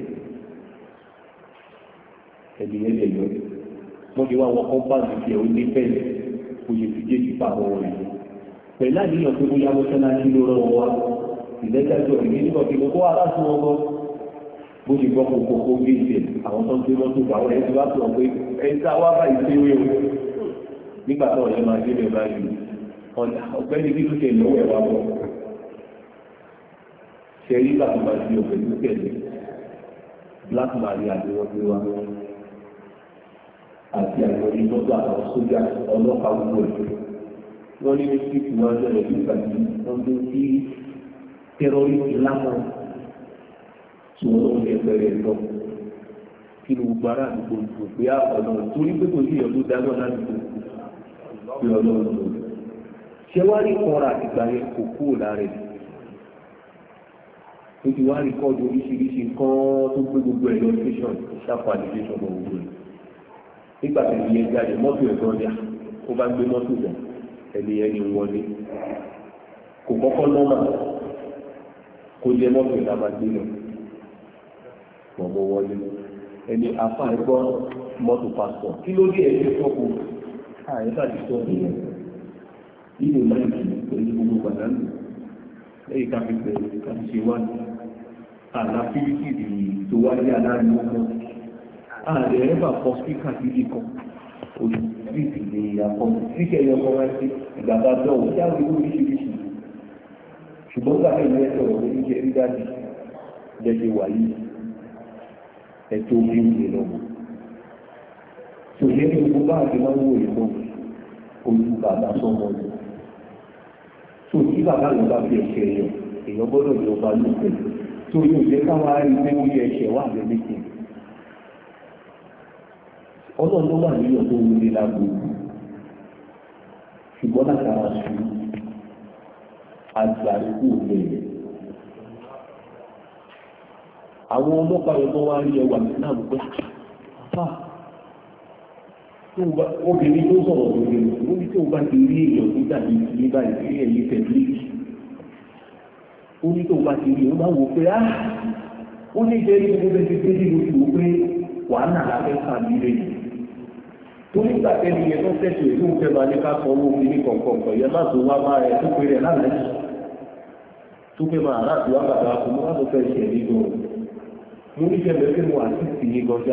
ẹ̀dìyẹ lè yọ. wọ́n ti wá wọn kọ́ńpáàdì tiẹ̀ ó ní bẹ́ẹ̀ kó yẹ fi jẹ́ ìpa àwọn ọ̀rẹ́ pẹ̀lú àníyàn pé bóyá mọ́ṣáláṣí ló rán wọn wá ìlẹ́jàjọ ìgbé nígbà tí gbogbo aláṣọ wọn gbọ́ bó ṣe gbọ́ kókó gbé ìṣẹ̀ àwọn tó ń gbé mọ́tò bá wọn ẹni bá sọ pé ẹni tá a wá bá ìṣe wé o nígbà tó ọ̀yẹ́ máa dé bẹ́ẹ̀ báyìí ọ̀gbẹ́ni bí lóṣè lọ́wọ́ ẹ̀ wá bọ̀ ṣe rí nígbà tó bá di ọ̀gbẹ́ tó tẹ̀lé black maria ni wọ́n gbé wá àti àwọn ìmọ́tò àwọn sójà ọlọ́pàá gbogbo ẹ̀ wọ́n ní mísíkì wọn lọ́rẹ̀ nígbà tí wọ́n tó kí tẹ́rọ́rìsì lámọ̀ tí wọ́n lọ́wọ́ ẹgbẹ̀rẹ̀ lọ kí ló gbára àdúgbò ìgbò pé ọ̀nà torí pé kò sí ìyọ̀dún dáná ládùúgbò pé ọlọ́run lò ṣé wá rí kọ́ra àtìgbà yẹn kò kúrò lára ẹ̀ ó ti wá rí kọ́ọ̀dù oríṣiríṣi nǹkan tó gbé gbogbo ẹ̀ lọ station ṣàpọ̀ àdìgbésọ̀ mọ̀ gbogbo ẹ̀ nígbà tí ìyẹn jáde mọ́tò ẹ̀ lọ́jà ó bá gbé mọ́tò bọ̀ ẹni ẹni wọlé kò kọ́kọ́ nọ́mà kó jẹ́ mọ́tò ìta máa gbé lọ mọ̀mọ́ wọlé ẹni afá ẹgbọ́ mọ́tò pásítọ̀ kí ló dé ẹgbẹ́ sọ́kù ààrẹ tàbí sọ́ọ̀bù yẹn nínú láìpẹ́ pẹ̀lú gbogbo pàdánù lẹ́yìn káfí pẹ̀lú káfí ṣe wá ní àlàáfíìsì tó wáyé aláàrin ọmọ ààrẹ ẹ̀fà kọ spíkà síbi kan olùsíìsì lè yàtọ̀ síkẹ̀ yọ ọmọ ẹ̀sì ìgbàgbà dọ̀wọ́ jáwé oríṣiríṣi ṣùgbọ́n gbàgbé ìwé sọ̀rọ̀ lórí jẹ́ rí dájú jẹ́jẹ́ wà yìí ẹ̀tọ́ bí ó lè lọ́wọ́ tòlẹ́ ní gbogbo bá àti máa ń wò ìmọ̀ ojú bàbá sọmọ ni tó tí bàbá rẹ̀ bá fi ẹ̀ṣẹ̀ èèyàn èèyàn gbọ́dọ̀ ní ọba lópin tó yóò jẹ́ káwá rí pé ó yẹ ẹ̀ṣẹ̀ wà lẹ́lẹ́kẹ̀ ọlọ́run ló wà níyàn tó wọlé lágbo ṣùgbọ́n látara sùúrù àti àríkù òbẹ̀rẹ̀ àwọn ọlọ́pàá yẹn tó wá rí ẹwà náà pé fà obìnrin tó sọ̀rọ̀ obìnrin lórí tí ó bá ti rí èèyàn tó dàbí ní báyìí sí ẹ̀yìn tẹ̀lé ó ní tó bá ti rí ó máa wò pé ó ní jẹ́ ní gbogbo ẹgbẹ́ tí ó ti wò pé wàhálà láfẹ́ sàbí rẹ̀ tó nígbà tẹ́lẹ̀ yẹn tó tẹ̀sù ètò ìfẹ́ máa ní ká sọ owó ní kọ̀ọ̀kọ̀ọ̀kọ̀ yẹn má tó wá bá ẹ tó pé rẹ̀ lálẹ́ tó fẹ́ máa láti wá bàbá fún mọ́ tó fẹ́ ṣẹ̀ nínú mo ní jẹ́ mẹ́fẹ́ mo àti sì ní gọjá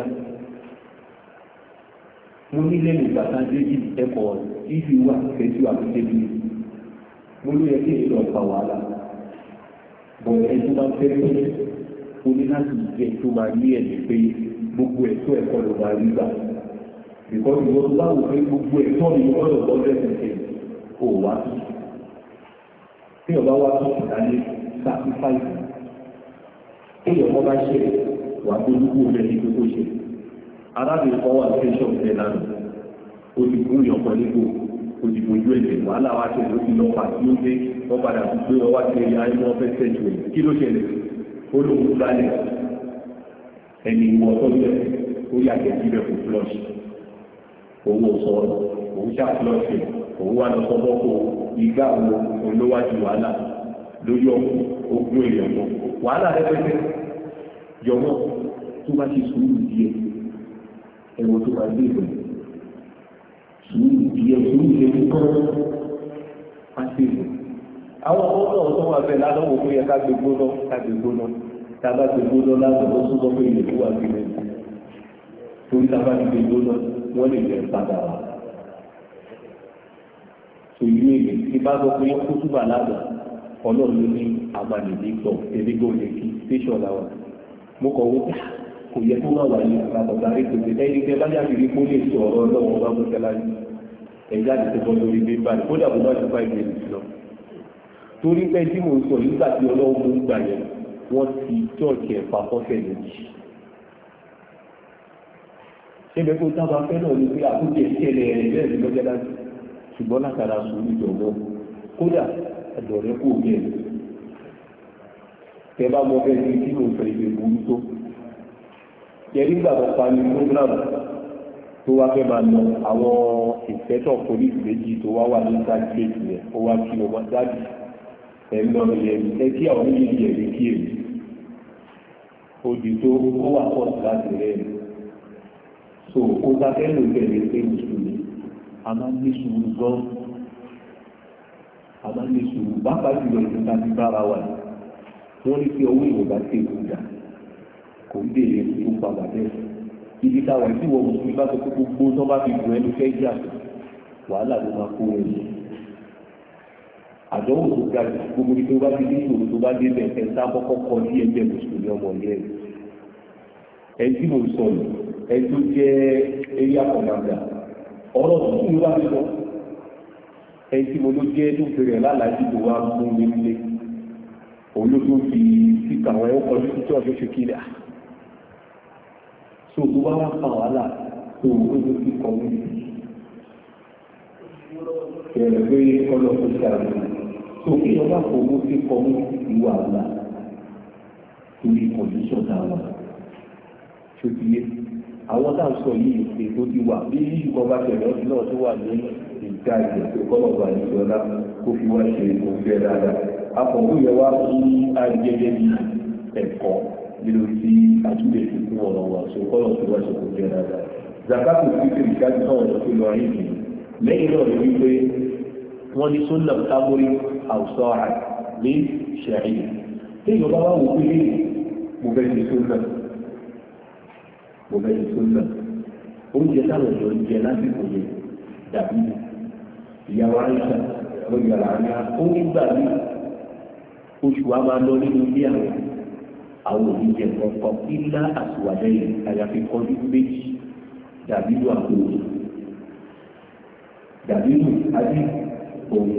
mo ní lẹ́nu ìgbàta déjì ẹ̀kọ́ ìfi wà fẹ́jú àbúté bí mo ló yẹ kí èyí lọ fa wàhálà bọ̀ ẹ̀ tó máa fẹ́ pé o ní láti jẹ́ tó máa ní ẹ̀mí pé gbogbo ẹ̀tọ́ ẹ̀kọ́ ló máa rí gbà because ìwọ tó bá wò pé gbogbo ẹ̀tọ́ mi lọ́dọ̀ lọ́dọ̀ ẹ̀sẹ̀ ò wá sí tí ọba wá sí ìdálé sacrifice èèyàn kan bá ṣe wà gbójúkú rẹ̀ ní gbogbo ṣe arábìnrin kan wà tẹ́sán tẹ́ lánàá ó ti gún ìyàn kan nígbò ó ti bójú ẹ̀jẹ̀ wàhálà wá ṣe ló ti lọ pa tí ó dé wọ́n padà tún gbé ọwá sí ẹ̀yà ayé wọn fẹ́ tẹ̀jú ẹ̀ kí ló ṣẹlẹ̀ ó ó lóun gbálẹ̀ ẹni ìwọ tó lẹ̀ ó yàgbẹ́ síbẹ̀ kò flush owó sọ̀rọ̀ òun ṣá flush òun wà lọ sọ́dọ̀ kó ìgbà wo olówájú wàhálà lórí ogún èèyàn kan wàhálà rẹpẹtẹ jọmọ tó bá ti sùúrù díẹ̀ ẹ̀wọ̀n tó máa gbé ìwẹ̀ sùúrù díẹ̀ sùúrù lè mú kán á sí ìwẹ̀. àwọn ọmọ náà tó wà bẹ́ẹ̀ ládọ́wọ́ pé yẹ ká gbé gbóná tá a bá gbé gbóná lásán ó súnmọ́ pé ilé tó wà sílẹ̀ torí tá a bá ti gbé gbóná wọ́n lè jẹ́ padà wá. Ìlú èdè tí bá gbọ́ pé kó túbà lánàá ọlọ́run ló ní àmàlèdè gbọ̀ ẹ̀ẹ́dẹ́gbọ̀ lè kí tẹ́sán làwà. Mo kọ̀ wọ́n kò yẹ kó má wà ní àbọ̀tà ètòkè ẹni tẹ́ bá jáde rí kó lè sọ ọ̀rọ̀ ọlọ́run bá mọ́tẹ́ láyé. Ẹ̀já ti tó bọ́ lórí bíbá rẹ̀ kódà bó bá ti bá ìgbẹ́ ìlú lọ. Torí pé tí mo sọ nígbà tí ọlọ́run mú gbà yẹn wọ́n ti tọ́ọ̀kì ẹ̀fà fọ́fẹ́ méjì. Ṣé bẹ́ẹ̀ kó tábà fẹ́ náà ni pé àkójẹ ìṣẹ̀lẹ̀ ẹ̀rẹ́ ìlú lọ́jọ́ láti ṣùgbọ́n látara sùúrù jọ̀wọ́ kódà ẹ̀dọ̀rẹ́ kò gẹ̀ tẹ bá mọ bẹ́ẹ̀ ní kí ló ń fẹ́ ìwé burú tó yẹrí gbàgbọ́ parí program tó wá fẹ́ máa lọ àwọn ìfẹ́tọ̀ polisi méjì tó wá wà ní sáàkìlẹ̀tì rẹ̀ ó wá kí ọmọ dáàbì ẹ̀ lọ yẹn ẹ kí àwọn méjì ẹ̀rí kí èmi odi tó ó wà pọ̀ sí láti rẹ̀ so ó sáfẹ́ lò tẹ̀lé pé mùsùlùmí a máa ní sùúrù gan a máa ní sùúrù bákan jùlọ ìjọba ti bára wà ní wọ́n ní kí ọwọ́ ìwọ̀nba tẹ̀ ìgbà kò ń dèrè tó padà bẹ́ẹ̀ ibi táwọn tí wọ́n mùsùlùmí bá tó gbogbo tó bá fi gùn ẹnu fẹ́ jà wàhálà ló máa kó ẹnu àdánwò tó ga jù gbogbo ibi tó bá fi ní ìṣòro tó bá dé bẹ́ẹ̀ ẹ̀ta kọ́kọ́ kọ sí ẹgbẹ́ mùsùlùmí ọmọ yẹn ẹ̀ tí mo sọ ẹ̀ tó jẹ́ area commander ọ̀rọ̀ tó kúrò wá lọ ẹni tí mo ló jẹ́ tó fèrè lálàájú tó wá mú mi nílé òun ló tó fi síkà àwọn ẹ̀wọ̀n kọjú sí ọ̀ṣọ́ ṣe kí lẹ́à tó tó wá wá fa wàhálà tó o tó fi kọ́ mi bẹ̀rẹ̀ pé kọ́lọ́ tó ṣàlù tó kí ọba kò mú sí kọ́ mi ìwà àlà torí kọ̀díṣọ̀ dáwà tó ti yé àwọn tá à ń sọ yìí ètò ti wà bí ìṣùkọ́ bá tẹ̀lé ọdún náà tó wà ní ìta ìjẹ̀sẹ̀ kọ́lọ̀ wà ní ìjọba kó fi wá ṣe òfin dáadáa. Akọ̀wé yẹn wá sí àjẹjẹ bí ẹ̀kọ́ nínú tí àtúndè fi fún ọ̀rọ̀ wa ṣe kọ́lọ̀ tó wá ṣe òfin dáadáa. Zakato fífi ìṣáájú náà lọ sí lọ ayé yìí. Lẹ́yìn náà ni wípé wọ́n ní sọ́nà tábórí àwùsọ àì ní ṣẹ̀rí. Tí ìjọba wá wò pé mo fẹ́ ṣe sọ́nà mo bẹ ìsúná oúnjẹ táwọn èèyàn ń jẹ lásìkò yẹn dàbí ìyàwó àìsàn lórí àlàáfíà ó nígbà ní oṣù wa máa lọ nínú ilé àwọn oníjẹ kọ̀ọ̀kan ilá àtìwádẹ́ yìí àyàfi kọjú méjì dàbí ìlú àkóso dàbí ìlú àbí òun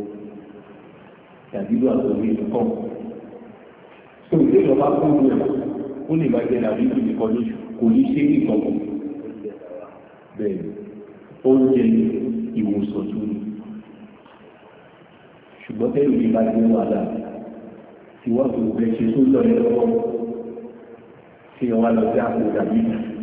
dàbí ìlú àkóso ìlú kan tó ìdí ìjọba kó lu ẹ̀ ó lè máa jẹ dàbí ìlú nìkan lóṣù kò ní ṣe ní ìkọ̀kọ̀ bẹ́ẹ̀ oúnjẹ ìwòsàn tó ní ṣùgbọ́n tẹ́lú ní láti ní wàhálà tí wọ́n tó bẹ ṣe tó lọ lọ́wọ́ tí wọ́n lọ sí àpò dàbí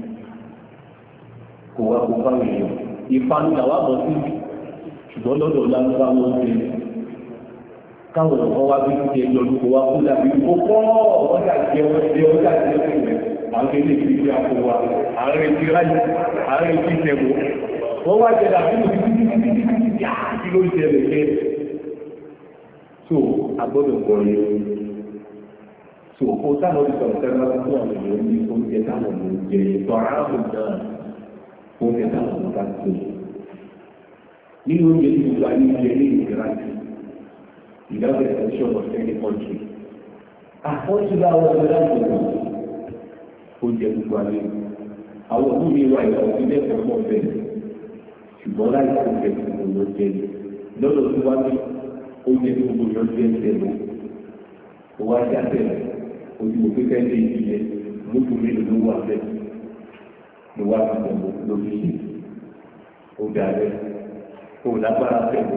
kò wá kó fáwọn èèyàn ìpanu làwọn àbọ̀ sí ṣùgbọ́n lọ́dọ̀ lárúbá wọn ṣe káwọn ọ̀kan wá bí ṣe lọ́dún kó wá kó dàbí kó kọ́ ọ̀gá jẹ́ ọjà jẹ́ ọ̀gá àwọn ilé ìgbé àpò wa ààrẹ ti ráyè ààrẹ ti tẹ̀wò wọ́n wá jẹ́ àbúrò títí ló jẹ́rẹ̀ jẹ́ so agbọ́dọ̀ gbọ́rẹ̀ so kó táwọn ìsọ̀rọ̀ tẹ́lá fún àwọn èèyàn ní oúnjẹ táwọn oúnjẹ ìtọ́ ààrùn náà oúnjẹ táwọn ọ̀gá tó nínú oúnjẹ tí gbogbo ayé jẹ ní ìgbérájì ìdájọ́ ìṣẹ́ṣọ́ of any country àfọ́júbà wọn lọ láti wọ̀ oúnjẹ gbogbo ayé àwọn òkú mi wà ìwà òfin lẹ́kọ̀ọ́ pọ̀ bẹ́ẹ̀ ṣùgbọ́n láì fún oúnjẹ gbogbo ló jẹ lọ́dọ̀ tó wá ní oúnjẹ gbogbo ló jẹ tẹ̀lé ó wá já tẹ̀lé ojú òfin fẹ́ lé ìdílé lókùn mélòó ló wà bẹ́ẹ̀ ló wá fi tẹ̀lé lórí ṣe ó dà bẹ́ẹ̀ ó lágbára tẹ̀lé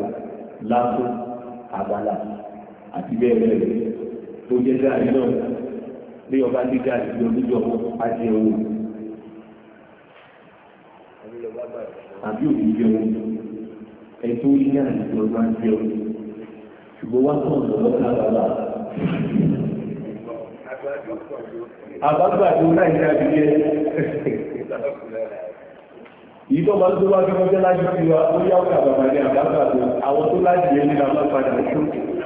lásán àbálà àti bẹ́ẹ̀ bẹ́ẹ̀ tó jẹ́ dáadé náà bí ọba dídá ìlú olójú ọmọ ajé owó àbí òbí jẹun ẹ̀tọ́ ilé àti ọba jẹun ṣùgbọ́n wá kàn lọ́wọ́ lábàbà àbágbàdo láìsí àbíyẹ yìí tó máa ń tó wá bí wọ́n jẹ́ lájú sí wa ó yá ọ̀kà bàbá ní àbágbàdo àwọn tó lájú yẹn ní àwọn padà tó.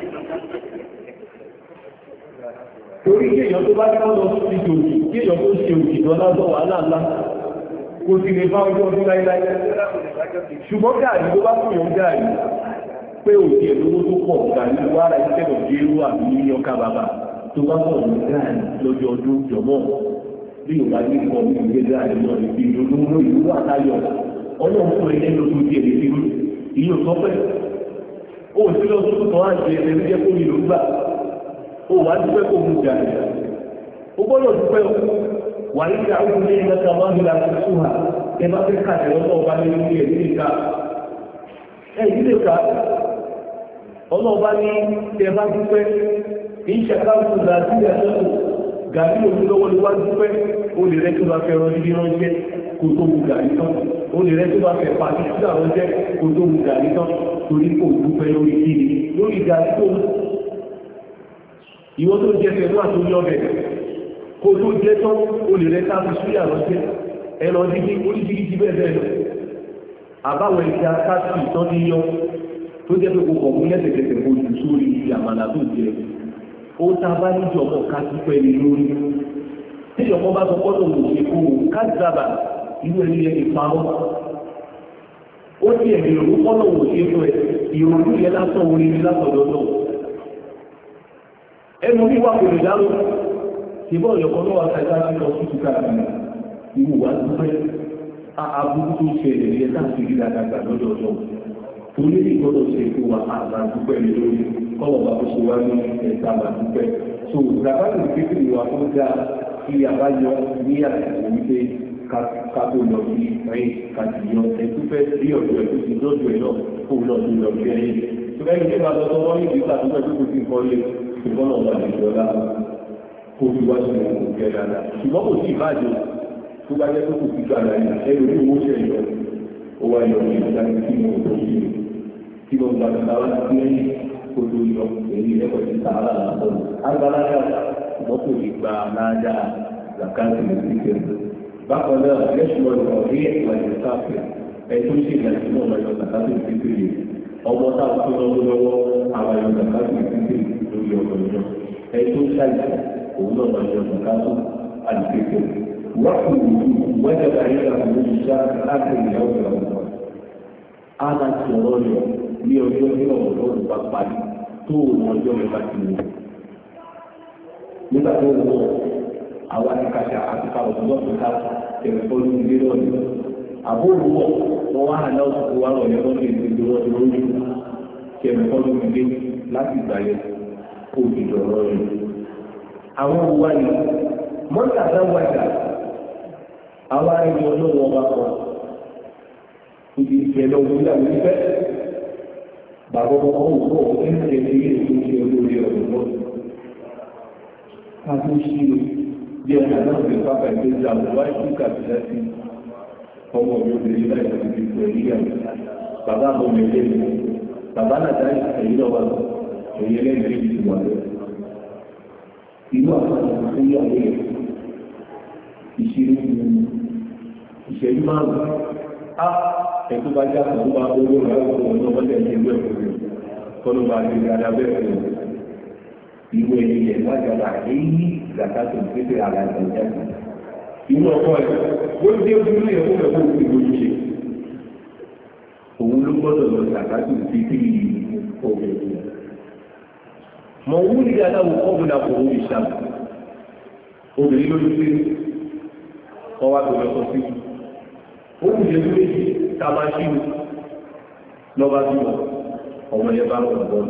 torí kí èèyàn tó bá tí wọ́n lọ sí ìdò òkè kí èèyàn tó ṣe òkè tó lásán wàhálà ńlá kò sì lè bá ọjọ́ ọdún láíláí. ṣùgbọ́n gáàrí tó bá fún yàn gáàrí pé òkè ẹ̀lówó tó pọ̀ gàrí wàrà iṣẹ́ òjèrú àbí ọkà bàbá tó bá pọ̀ ní gáàrí lọ́jọ́ ọdún jọ̀mọ́ bí yorùbá ní ìkọ́ ní ìgbé gáàrí náà ní bí olówó ìlú àtayọ̀ ọlọ́run fún ẹgbẹ́ lójú díẹ̀ lè fi ìyó sọ́fẹ́ ó sì lọ sí ọ̀tọ̀ àti ẹ̀sẹ̀ jẹ́ kó ìlú gbà ó wà dúpẹ́ kó mú jà ní ó gbọ́dọ̀ dúpẹ́ wà ní ìyá àwọn ilé ìgbàta wà ní ìlànà ìṣúhà ẹ bá fẹ́ kàtẹ́ lọ́wọ́ ọba ní ilé ẹ̀ nílé ká ẹ̀ nílé ká ọlọ́ọ̀bá ní ẹ bá dúpẹ́ ìṣàkáwùsù làásìlẹ̀ lọ́wọ́ gàrí òun ni wá dúpẹ́ ó lè rẹ́ tó bá fẹ́ rán níbi ránṣẹ́ kò tó wù gàrí tán ó lè rẹ́ tó bá fẹ́ pàtí sí àwọn jẹ́ kò tó wù gàrí tán torí kò dúpẹ́ lórí kíni lórí gàrí tó ìwọ tó jẹ́ fẹ̀mú àtúnyí ọbẹ̀ kò tó jẹ́ tán ó lè rẹ́ tábí sí àwọn jẹ́ ẹnà dídí oríṣiríṣi bẹ́ẹ̀ bẹ́ẹ̀ lọ àbáwọ̀ ẹ̀ka káàkiri tán ní yọ tó jẹ́ pé kò kọ̀ mú lẹ́sẹ̀kẹsẹ̀ kò jù sórí àmàlà tó jẹ ó ta bá níjọ ọmọ ká dúpẹ́ ní lórí tí ìjọba bá sọ pọ́nà òun ṣe kó ká dábà inú ẹni yẹn ìpamọ́ ó ti ẹ̀mí ìrònú pọ́nà òun ṣe fún ẹ ìrònú yẹn lásán orin ní látọ̀dọ̀ náà ẹnu bí wà kò lè dárò ṣùgbọ́n ìyọ̀kan náà wà sáyé láti lọ sí ìtúkà ìwò wá dúpẹ́ aburú tó ṣe ẹ̀yẹ láti rí dáadáa lọ́dọ̀ náà torí ìgbọ́dọ̀ ṣe kó wa àgbà dúpẹ́ ní lórí kọ́wọ́ bá tó ṣe wá ní ẹ̀ka àgbà dúpẹ́ so ìgbàgbọ́dọ̀ kékeré wa tó dáa kí àbáyọ ní àtìkò wípé kápò lọ sí ẹ̀yìn kàtìyàn ẹ̀túfẹ́ sí ọ̀dọ̀ ẹ̀ tó ti lọ́dọ̀ ẹ̀ náà kó lọ sí lọ sí ẹ̀yìn tó bẹ́ẹ̀ ní bá lọ́tọ́ wọ́n ní ìgbésà tó fẹ́ tó kò sí nǹkan lé ṣùgbọ́n náà wà ní ìjọba kó fi wá sí ẹ̀kọ́ kẹ́ dáadáa ṣùgbọ́n kò sí ìbàjẹ́ tó bá jẹ́ tó kò sí gbàdá yìí ẹ̀rọ ní owó ṣẹ̀yọ ó wá yọ ní ìdájọ́ tí mo tó ṣe tí mo gbà gbà wá sí ẹ̀yìn kó tó yọ èyí ẹ̀kọ́ ti sàárà lásán agbáláyà ṣùgbọ́n kò ní gba aláàdá zakati ní ìgbésẹ̀ bákan náà lẹ́sùn ọ̀rọ̀ ní ẹ̀kọ́ ìsáfẹ́ ẹ̀tọ́ ṣe ìdájọ́ náà lọ́yọ̀ zakati ní ìgbésẹ̀ ọmọ táwọn tó lọ́wọ́ àwọn ẹ̀yọ̀ zakati ní ìgbésẹ̀ lórí ọ̀rọ̀ náà ẹ̀tọ́ ṣàìsàn òun náà lọ́yọ̀ zakati àdìgbésẹ̀ wákùn wẹ́jẹ̀ àyíká àwọn òṣìṣẹ́ láti ìyàwó ìyàwó a máa ti ọ̀rọ̀ yọ ní ọjọ́ tí ọ̀rọ̀ lọ́rùn bá parí tó òun ọjọ́ rẹ̀ bá ti wọ̀. nígbà tó wọ̀ àwọn akíkàṣà àti káwọn tó lọ́sùn ká tẹ̀lé fọ́lú ilé lọ́dún. àbóòrò wọ̀ wọ́n wá hàn náà tó wá lọ́yẹ̀ lọ́dún ìdíje wọn tó lójú tẹ̀lé fọ́lú ilé láti gbà yẹn kó ìdìjọ ọ̀rọ̀ yẹn. àwọn òwúwa ni mọ́tà dáwàjà àwọn arìnrìn ọlọ́run ọba kan ibi ìṣẹ̀lẹ̀ òwúlà wípé bàbá ọmọ òwúrọ̀ òkè ń tẹ̀lé ètò ìṣẹ́ olórí ọ̀rọ̀ náà. ká tó ṣí o bí ẹ náà náà fi pápá ìgbé ìjà òwúwá ìṣúkà sí láti ọmọ mi obìnrin láì fi fi pẹ̀ níyà bàbá àwọn ọmọ ẹgbẹ́ mi bàbá náà dá èyí náà wà èyí ẹlẹ́gbẹ̀ẹ́ ìdí wà lọ. inú àpapọ̀ fún ìyàwó yẹn ìṣẹ́jú márùn-ún ẹ̀tọ́ bá já kan bá owó rẹ̀ ọ̀pọ̀ ọ̀nà wọ́n tẹ̀lé ìwé ẹ̀kọ́ rẹ̀ kọ́nù bá ti rí ara bẹ́ẹ̀ rẹ̀ ìwé ilẹ̀ wájàlá èyí ìgbàkátò pépé ara ìgbàjá inú ọkọ̀ ẹ̀ ó dé ojúlé ẹ̀kọ́ ẹ̀kọ́ òfin ìgbòjú ṣe òun ló gbọ́dọ̀ lọ ìgbàkátò pépé òfin ìgbòjú mọ̀ wú ní aláwọ̀ kọ́bùnà kò ó ìṣà obìnrin lójú sí ọwá tó lọ́sọ sí ó kù lè méjì tàbá sí lọ́bá sí ọmọ yẹn bá rọ̀ bọ́ọ̀lù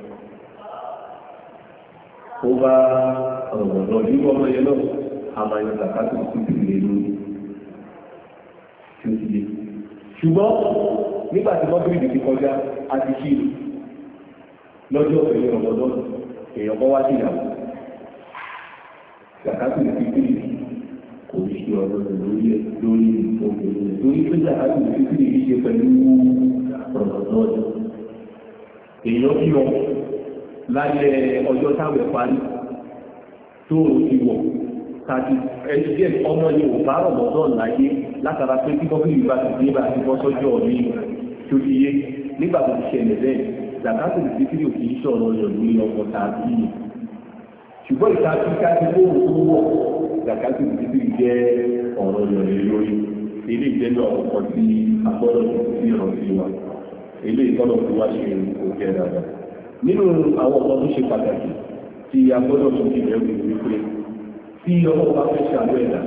ó bá ọ̀rọ̀ lọ ní ọmọ yẹn náà àmàyàn zakatù sí ìpìlẹ̀ lórí tí ó ti dé ṣùgbọ́n nígbà tí wọ́n bíi ìdí kọjá àti sí lọ́jọ́ pẹ̀lú ọmọdọ́ èèyàn kọ́ wá sí ìyàwó zakatu fitiri kò ṣe ọ̀rọ̀ lórí obìnrin lórí pé zakatu fitiri yìí ṣe pẹ̀lú rọ̀mọ̀dọ́ọ̀dù èèyàn kí ọ lálẹ́ ọjọ́ táwọn parí tó ti wọ̀ tàbí ẹni díẹ̀ ọmọ ni ò bá rọ̀mọ̀dọ́ọ̀dù láyé látara pé tí bọ́kì yìí bá ti dé bá ti bọ́ sọ́jọ́ mi tó ti yé nígbà tó ti ṣẹlẹ̀ bẹ́ẹ̀ zakatu fitiri ò kì í ṣọ̀rọ̀ yọ̀ lórí ọkọ̀ tàbí ṣùgbọ́n ìta tí ká ti kó òun wọ̀ zakatu fitiri jẹ́ ọ̀rọ̀ yọ̀rẹ̀ lórí ilé ìjẹ́nu ọ̀pọ̀ tí agbọ́dọ̀ tó fi hàn sí wa ilé ìtọ́nà tó wá ṣe òkè dáadáa nínú àwọn ọmọ tó ṣe pàtàkì tí agbọ́dọ̀ tó fi rẹ̀ wù wípé tí ọmọ bá fẹ́ ṣàlú ẹ̀dá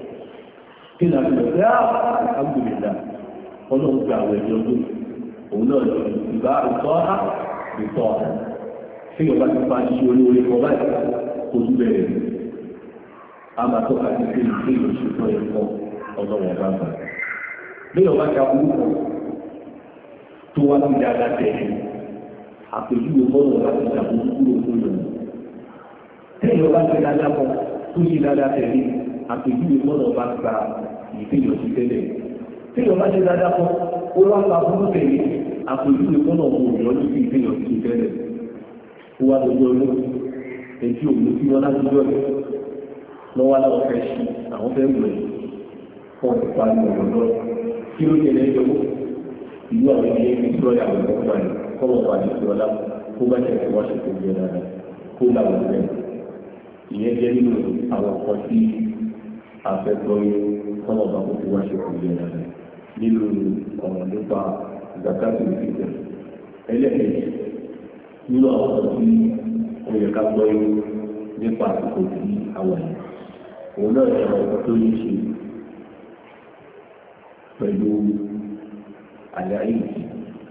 kí ni àti ọ̀gá àgbègbè ọlọ́run gba àwọn ẹ̀jọ́ tó òun náà lọ ìbá ìtọ́ha ìtọ́ha tí ọba ti fa ṣe olóore kan báyìí kó tún bẹ̀rẹ̀ a máa tọ́ka sí pé ìṣe ìṣètò ẹ̀kọ́ ọlọ́wọ́ bá bá bí ọba ti aburú kan tó wá sí dáadáa tẹ̀lé àpèjúwe bọ́ọ̀lù láti ṣàbójú kúrò fún yòó tẹ́lẹ̀ ọba ti dáadáa kan tó ṣe dáadáa tẹ̀lé àpèjúwe bọ́ọ̀lù ọba gba ìpínlẹ̀ sí tẹ́lẹ̀ tẹ́lẹ̀ ọba ti dáadáa kan ó wá gba fún tẹ̀lé àpèjúwe bọ́ọ̀lù ọmọ òyìnbó ló fi ìpínlẹ̀ sí tẹ́lẹ̀ ó wá lọ́jọ́ olóòtú ètí òun tí wọ́n láti jọ́ ẹ̀ lọ́wọ́ aláwọ̀ fẹ́ ṣí àwọn fẹ́ wẹ̀ fún ìpa ní ọ̀rọ̀ lọ kí ló jẹ́ lẹ́jọ́ ìlú àwọn ilé ní ìṣúra àwọn ọ̀gbọ́n rẹ̀ kọ́mọ̀ wà ní ìṣúra kó bá tẹ̀sí wá ṣe tó jẹ́ dáadáa kó làwọn rẹ̀ ìyẹn jẹ́ nínú àwọn nǹkan tí afẹ́gbọ́ kọ́mọ̀ bá kó fi wá ṣe tó jẹ́ dáadáa nínú ọ̀rọ̀ nípa zakatu ìfìtẹ̀ ẹlẹ́ẹ̀kejì nínú àwọn ọ̀rọ̀ tí ó yẹ ká gbọ́ yín nípa àsìkò tí àwọn yìí òun náà ṣe ọ̀rọ̀ tó ní ṣe pẹ̀lú àlàyé